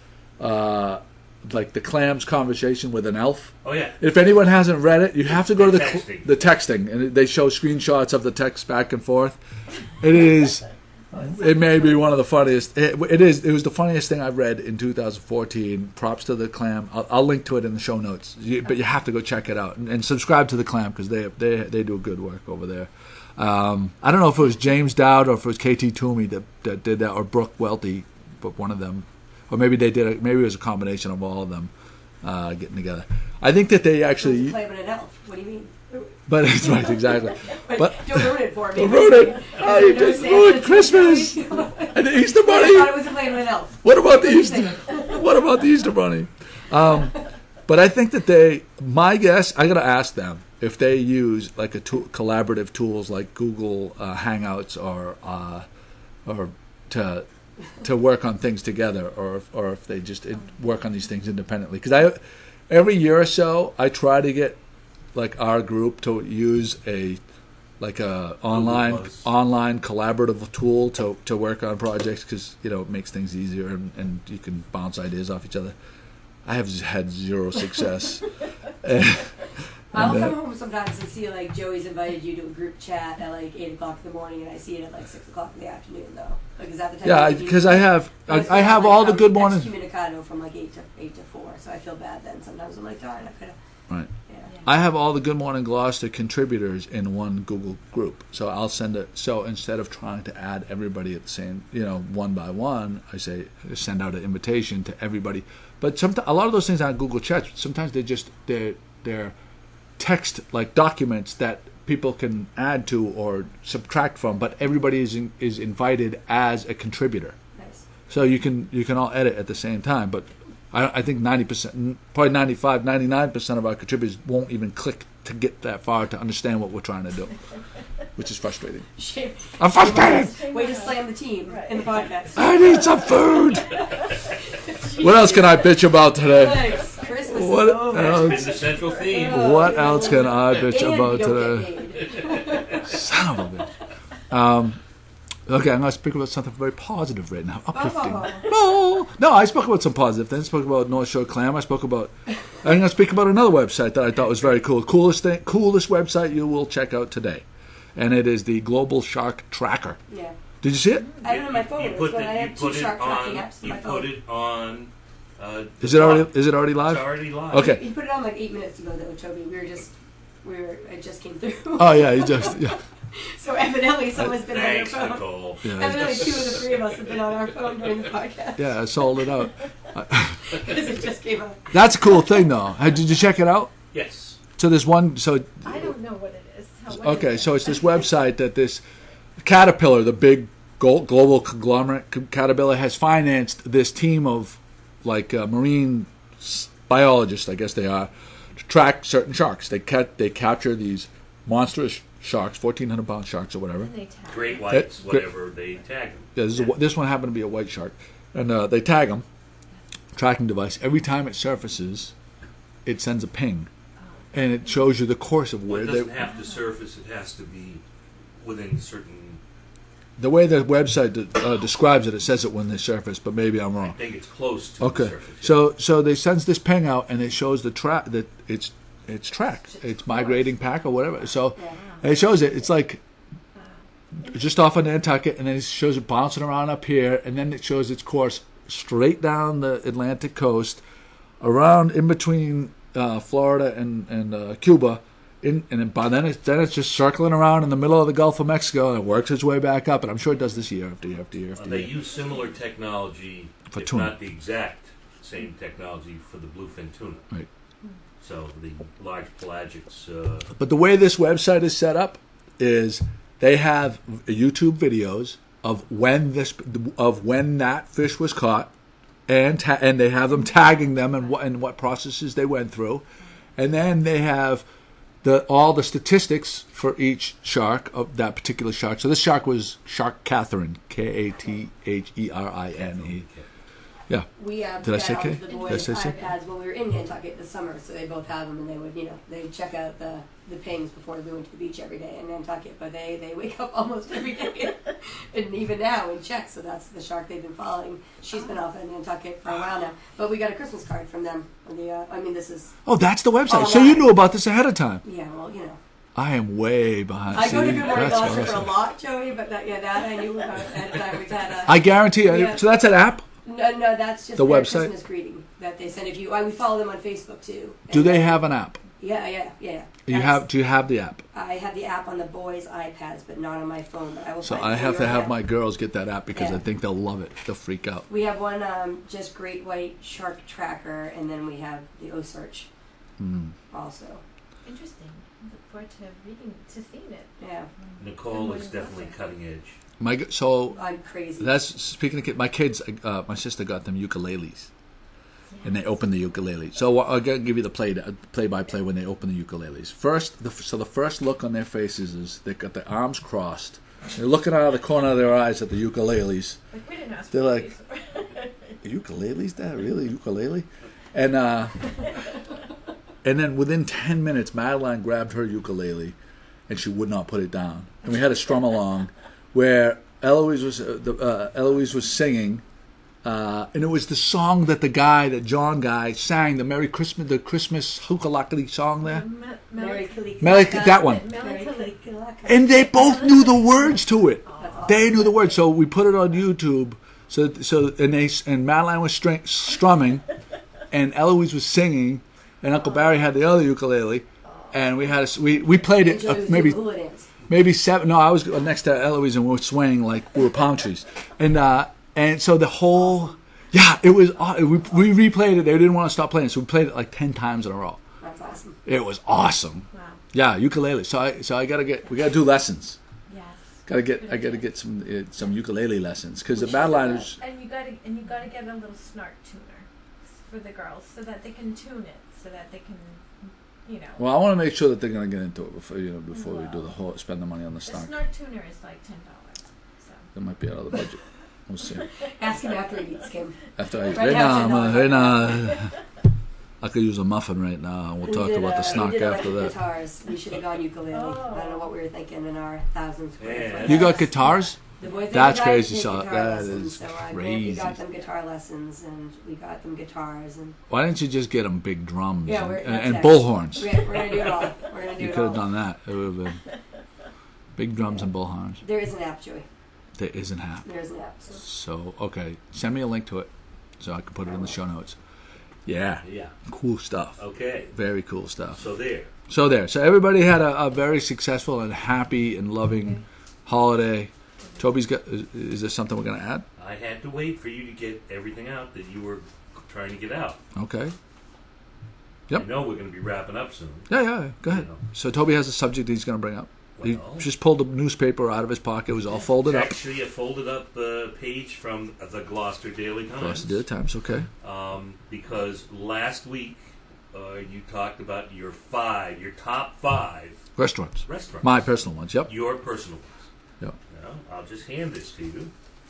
like the Clam's conversation with an elf. Oh yeah. If anyone hasn't read it, you have to go to The texting. the texting, and they show screenshots of the text back and forth. It is. It may be one of the funniest. It was the funniest thing I've read in 2014. Props to the Clam. I'll link to it in the show notes. But you have to go check it out and subscribe to the Clam because they do good work over there. I don't know if it was James Dowd or if it was KT Toomey that did that, or Brooke Welty, but one of them, or maybe they did. Maybe it was a combination of all of them getting together. I think that they actually. Play with an elf. What do you mean? But it's right, exactly. But don't ruin it for me. don't ruin it. Oh, you just ruined Christmas and the Easter I thought Bunny. it was playing with an elf. What about the What do you Easter? What about the Easter Bunny? But I think that my guess, I got to ask them if they use like collaborative tools like Google Hangouts or to to work on things together, or if they just work on these things independently. Because every year or so, I try to get like our group to use a online collaborative tool to work on projects, because it makes things easier, and you can bounce ideas off each other. I have had zero success. I'll come home sometimes and see like Joey's invited you to a group chat at like 8 o'clock in the morning, and I see it at like 6 o'clock in the afternoon though. Like, is that the time? Yeah, because I have all the good mornings. Excommunicado from like 8 to 4, so I feel bad then. Sometimes I'm like, darn, I could have. Right. Yeah. I have all the Good Morning Gloucester contributors in one Google group, so I'll send it. So instead of trying to add everybody at the same, one by one, I send out an invitation to everybody. But a lot of those things aren't Google Chats. Sometimes they're text like documents that people can add to or subtract from, but everybody is invited as a contributor. Nice. So you can all edit at the same time, but I think 90%, probably 95, 99% of our contributors won't even click to get that far to understand what we're trying to do, which is frustrating. I'm frustrated! Way to slam the team in the podcast. I need some food! What else can I bitch about today? Nice. Christmas What is over. else? That's been the central theme. What else can I bitch And about you don't today? get paid. Son of a bitch. Okay, I'm going to speak about something very positive right now. Uplifting. Oh. No, I spoke about some positive things. I spoke about North Shore Clam. I'm going to speak about another website that I thought was very cool. Coolest website you will check out today. And it is the Global Shark Tracker. Yeah. Did you see it? I have it on my phone. I have 2 shark tracking apps on my phone. You put it on. Is it already live? It's already live. Okay. He put it on like 8 minutes ago though, Toby. It just came through. Oh, yeah. Yeah. So evidently someone's been on their Thanks, phone. Nicole. Yeah, Evidently 2 of the 3 of us have been on our phone during the podcast. Yeah, I sold it out. Because it just came out. That's a cool thing, though. Did you check it out? Yes. So there's one. So I don't know what it is. okay, so it's this website that this Caterpillar, the big global conglomerate Caterpillar, has financed this team of marine biologists, I guess they are, to track certain sharks. They capture these monstrous sharks, 1,400-pound sharks or whatever. Great whites, whatever, they tag them. Yeah, this one happened to be a white shark. And they tag them, tracking device. Every time it surfaces, it sends a ping. And it shows you the course of where It doesn't have to surface, it has to be within certain... The way the website describes it says it when they surface, but maybe I'm I wrong. think it's close to the surface. So they sends this ping out, and it shows the track that it's tracked. It's migrating pack or whatever. So it shows it. It's like just off of Nantucket, and then it shows it bouncing around up here, and then it shows its course straight down the Atlantic coast, around in between Florida and Cuba, and then it's just circling around in the middle of the Gulf of Mexico, and it works its way back up. And I'm sure it does this year after year after year after They year. use similar technology, For if tuna. not the exact same technology for the bluefin tuna. Right. So the large pelagics. But the way this website is set up is they have YouTube videos of when that fish was caught, and they have them tagging them and what processes they went through, and then they have all the statistics for each shark of that particular shark. So this shark was Shark Catherine, Katherine. Yeah. We Did I say got K? onto the Did I boys' say so? iPads when we were in Nantucket this summer, so they both have them, and they would, they'd check out the pings before we went to the beach every day in Nantucket. But they wake up almost every day, and even now and check. So that's the shark they've been following. She's been off in Nantucket for a while now. But we got a Christmas card from them. This is. Oh, that's the website. Online. So you knew about this ahead of time. Yeah, well, I am way behind. I go to Good Morning That's Gloucester for a awesome. lot, Joey, but that I knew about ahead of time. We've had I guarantee. Yeah. So that's an app. No, that's just The their website? Christmas greeting that they send. We follow them on Facebook too. Do And they have an app? Yeah. Do you have the app? I have the app on the boys' iPads, but not on my phone. But I will. So find I it have for to your have app. my girls get that app because Yeah. I think they'll love it. They'll freak out. We have one just Great White Shark Tracker, and then we have the O-Search also. Interesting. I look forward to seeing it. Yeah, Nicole is definitely cutting edge. So I'm crazy. that's speaking of kids. My kids, my sister got them ukuleles, and they open the ukulele. So I'll give you the play by play when they open the ukuleles. The first look on their faces is they've got their arms crossed, They're looking out of the corner of their eyes at the ukuleles. Like, we didn't ask They're for like, these. Ukuleles, Dad? Really? Ukulele? And then within 10 minutes, Madeline grabbed her ukulele, and she would not put it down. And we had a strum along where Eloise was singing, and it was the song that John guy sang, the Merry Christmas, the Christmas Hookalakali song there. That one. And they both knew the words to it. They knew the words, so we put it on YouTube. And Madeline was strumming, and Eloise was singing, and Uncle Barry had the other ukulele, and we played it maybe 7. No, I was next to Eloise, and we were swaying like we were palm trees, and so the whole it was we replayed it. They didn't want to stop playing, so we played it like 10 times in a row. That's awesome. It was awesome. Wow. Yeah, ukulele. So we gotta do lessons. Yes. I gotta get some ukulele lessons because the Madeline is. And you gotta get a little snark tuner for the girls so that they can tune it, so that they can, Well, I want to make sure that they're gonna get into it before we do spend the money on the The snark. snark tuner is like $10. So. That might be out of the budget. We'll see. Ask him after he eats, Kim. After I eat. Right now, I could use a muffin right now, and we'll talk about the snark we did after that. Guitars. We should have gone ukulele. I don't know what we were thinking in our 1,000 square foot. You got guitars? The boys That's decided crazy, to take so guitar that lessons, is so crazy. we got them guitar lessons, and we got them guitars, and Why didn't you just get them big drums yeah, and bullhorns? We're gonna do it all. We're gonna do You it could all. have done that. It would have been big drums and bullhorns. There is an app, Joey. There isn't half. There is an app. So, okay. Send me a link to it so I can put it in the show notes. Yeah. Yeah. Cool stuff. Okay. Very cool stuff. So there. So everybody had a very successful and happy and loving holiday. Toby's got. Is there something we're going to add? I had to wait for you to get everything out that you were trying to get out. Okay. Yep. I know we're going to be wrapping up soon. Yeah. Go ahead. You know. So Toby has a subject he's going to bring up. He Well, just pulled a newspaper out of his pocket. It was all folded it's up. actually a folded up page from the Gloucester Daily Times. Gloucester Daily Times. Okay. Because last week you talked about your top 5 Restaurants. restaurants. My personal ones. Yep. Your personal ones. Yep. I'll just hand this to you.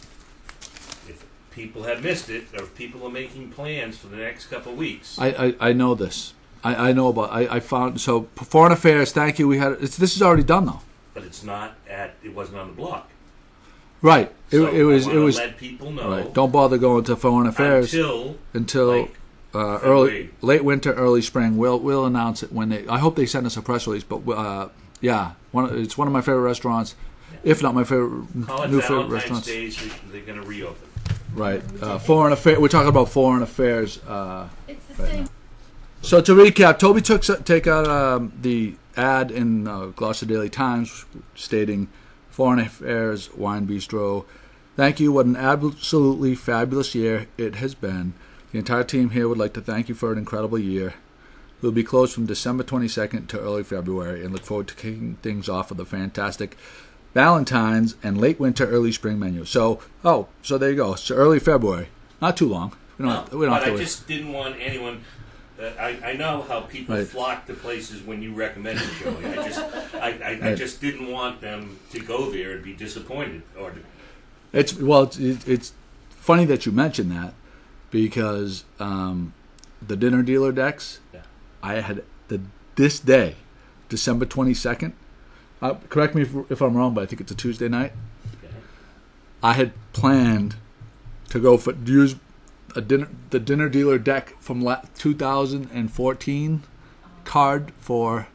If people have missed it, or if people are making plans for the next couple of weeks. I know this. I know about. I found so Foreign Affairs. Thank you. We had this is already done though. But it's not it wasn't on the block. Right. So It was. I It wanna was. let people know. Right. Don't bother going to Foreign Affairs until like, early, late winter, early spring. We'll announce it when they. I hope they send us a press release. But yeah, it's one of my favorite restaurants, if not my favorite call it new favorite Valentine's restaurants. Day, so they're going to reopen. Right. Foreign Affairs. We're talking about Foreign Affairs. It's the Right same. now. So to recap, Toby take out the ad in Gloucester Daily Times stating Foreign Affairs Wine Bistro. Thank you. What an absolutely fabulous year it has been. The entire team here would like to thank you for an incredible year. We'll be closed from December 22nd to early February and look forward to kicking things off with a fantastic Valentine's and late winter, early spring menu. So there you go. It's early February. Not too long. We don't have to I wait. just didn't want anyone. I know how people Right. flock to places when you recommend it, Joey. I just didn't want them to go there and be disappointed. It's funny that you mentioned that because the dinner dealer decks. Yeah. I had this day, December 22nd. Correct me if I'm wrong, but I think it's a Tuesday night. Okay. I had planned to go use the dinner dealer deck from 2014 card for.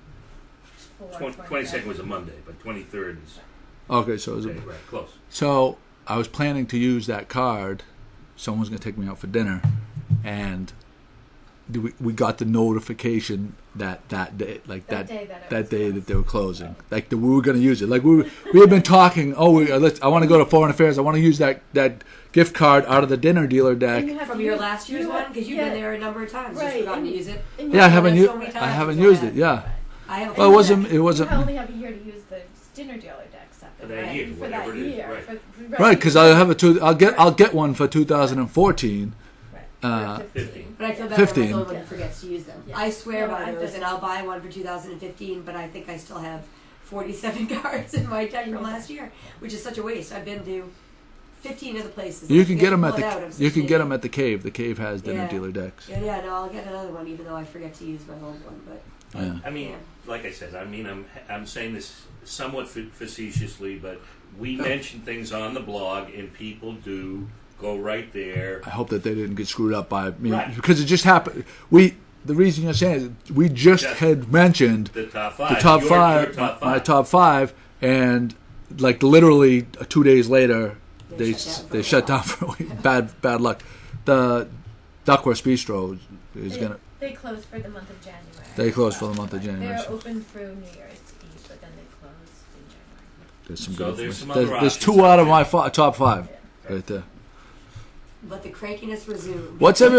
22nd was a Monday, but 23rd is Okay, so it was right, close. So I was planning to use that card. Someone was going to take me out for dinner, and we got the notification that day, like that day that they were closing. Like we were going to use it. Like we had been talking. I want to go to Foreign Affairs. I want to use that gift card out of the dinner dealer deck. From your last year's one, because you've been there a number of times. Right. You've forgotten to use it. Yeah, I haven't used it. Yeah. Well, it wasn't. You only have a year to use the dinner dealer deck stuff. For that year, For whatever that it is, year. right. Right, because I'll get one for 2014. Right. 15. But I feel better 15. when he forgets to use them. Yeah. I swear No, by I've those, done- and I'll buy one for 2015. But I think I still have 47 cards in my deck from last year, which is such a waste. I've been to 15 of the places. You can get them at the Cave. The Cave has dinner dealer decks. Yeah, no, I'll get another one, even though I forget to use my old one. But I mean, like I said, I'm saying this somewhat facetiously, but we mention things on the blog, and people do go right there. I hope that they didn't get screwed up by me because it just happened. The reason you're saying it, we just had mentioned the top five. Your top five. My top five, and like literally 2 days later, they shut down for a week. Bad luck. The Duckworth Bistro is gonna. They close for the month of January. They close for the month of January. They're open through New Year's Eve, but then they close in January. There's some so good. There's two out of my top five right there. But the crankiness resumed.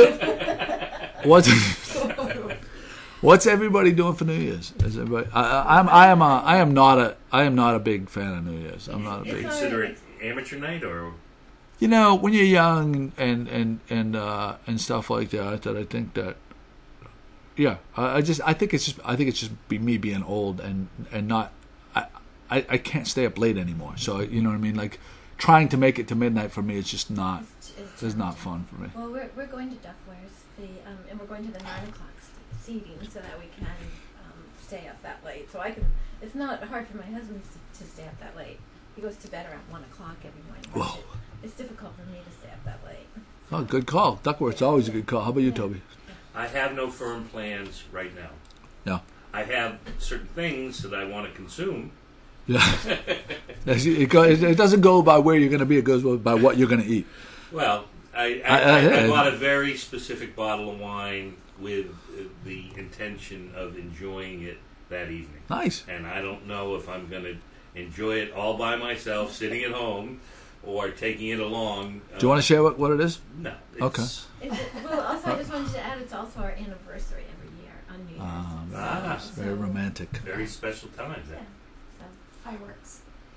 What's everybody doing for New Year's? Is everybody? I am not a big fan of New Year's. I'm not a big. Consider it amateur night, or when you're young and stuff like that. That I think that. Yeah, I think it's just me being old and not. I can't stay up late anymore. So you know what I mean. Like trying to make it to midnight for me is just not. It's not fun for me. Well, we're going to Duckworth, and we're going to the 9:00 seating so that we can stay up that late. So it's not hard for my husband to stay up that late. He goes to bed around 1:00 every morning. Whoa. It's difficult for me to stay up that late. Oh, good call. Duckworth's always a good call. How about you, Toby? I have no firm plans right now. No. I have certain things that I want to consume. Yeah. It doesn't go by where you're going to be. It goes by what you're going to eat. Well, I bought a very specific bottle of wine with the intention of enjoying it that evening. Nice. And I don't know if I'm going to enjoy it all by myself, sitting at home, or taking it along. Do you want to share what it is? No. Okay. Well, also, I just wanted to add, it's also our anniversary every year on New Year's. Very romantic. Very special times. Yeah. So. Fireworks.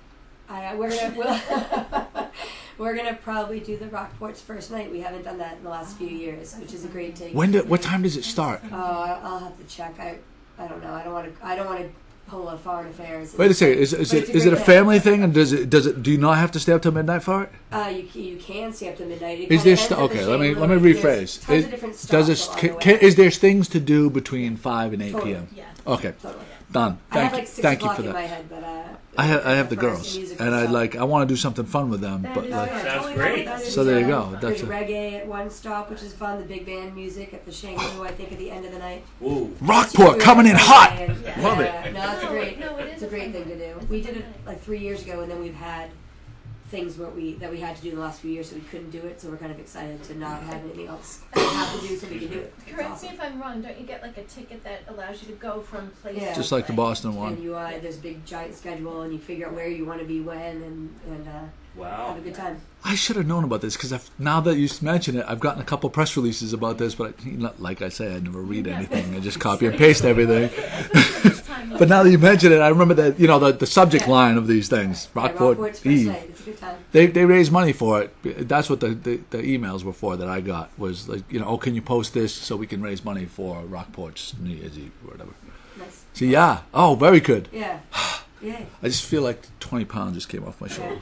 We're gonna probably do the Rockport's first night. We haven't done that in the last few years, which is a great take. What time does it start? Oh, I'll have to check. I don't know. I don't want to pull a foreign affairs. Wait a second. Is it a family thing, and does it? Do you not have to stay up till midnight for it? You can stay up till midnight. Is there okay? Let me rephrase. Tons of different stops Is there things to do between 5 and 8 p.m.? Yeah. Okay. Totally. Done. I have like 6 thank you o'clock for that. in my head, but I have the girls, and I want to do something fun with them. But Sounds great. So there you go. There's reggae at one stop, which is fun. The big band music at the Shangri-La, I think, at the end of the night. Ooh. Rockport coming in hot. Love it. No, it's a great thing to do. We did it like 3 years ago, and then we've had things that we had to do in the last few years, so we couldn't do it. So we're kind of excited to not have anything else to have to do, so we can do it. Correct me if I'm wrong. Don't you get like a ticket that allows you to go from place? Yeah. Just like the Boston one. And you there's a big giant schedule, and you figure out where you want to be when, and wow. have a good time. I should have known about this because now that you mention it, I've gotten a couple press releases about this. But like I say, I never read anything. I just copy and paste everything. But now that you mention it, I remember that the subject line of these things. Rockport Eve. It's a good time. They raise money for it. That's what the emails were for that I got was like can you post this so we can raise money for Rockport's New Year's Eve or whatever. Nice. So yeah. Oh, very good. Yeah. Yeah. I just feel like 20 pounds just came off my shoulders.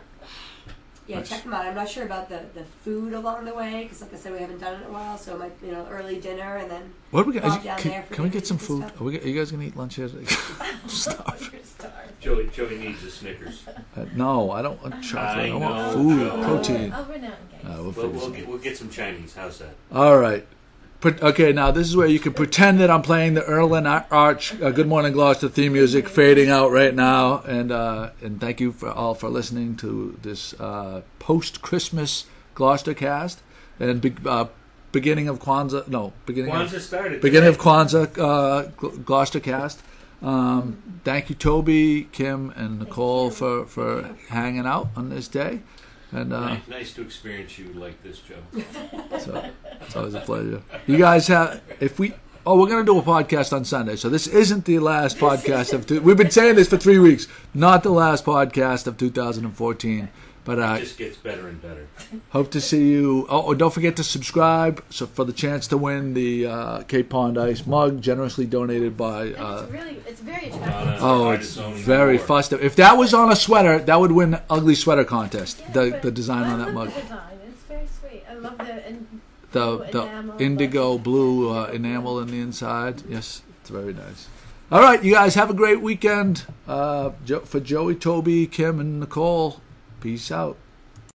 Yeah, Nice. check them out. I'm not sure about the food along the way because, like I said, we haven't done it in a while. So, early dinner and then. What are we Pop down there for can we get some dinner food? and stuff. Are you guys gonna eat lunch here? Stop. Joey needs a Snickers. No, I don't want chocolate. I I want know, food, Joe. protein. I'll run out and get you. We'll figure We'll get some Chinese. How's that? All right. Okay, now this is where you can pretend that I'm playing the Erlen Arch Good Morning Gloucester theme music fading out right now. And thank you all for listening to this post-Christmas Gloucester cast. And beginning of Kwanzaa. No, Kwanzaa started. Beginning of Kwanzaa Gloucester cast. Thank you, Toby, Kim, and Nicole for hanging out on this day. And nice to experience you like this, Joe. So it's always a pleasure. You guys have we're going to do a podcast on Sunday. So this isn't the last podcast of we've been saying this for 3 weeks. Not the last podcast of 2014, But It just gets better and better. hope to see you. Oh, don't forget to subscribe for the chance to win the Cape Pond Ice mug, generously donated by. And it's very attractive. Oh, it's very festive. If that was on a sweater, that would win ugly sweater contest. Yeah, The design I on that love mug. the design. It's very sweet. I love The enamel, indigo blue enamel in the inside. Yes, it's very nice. All right, you guys have a great weekend. For Joey, Toby, Kim, and Nicole, peace out.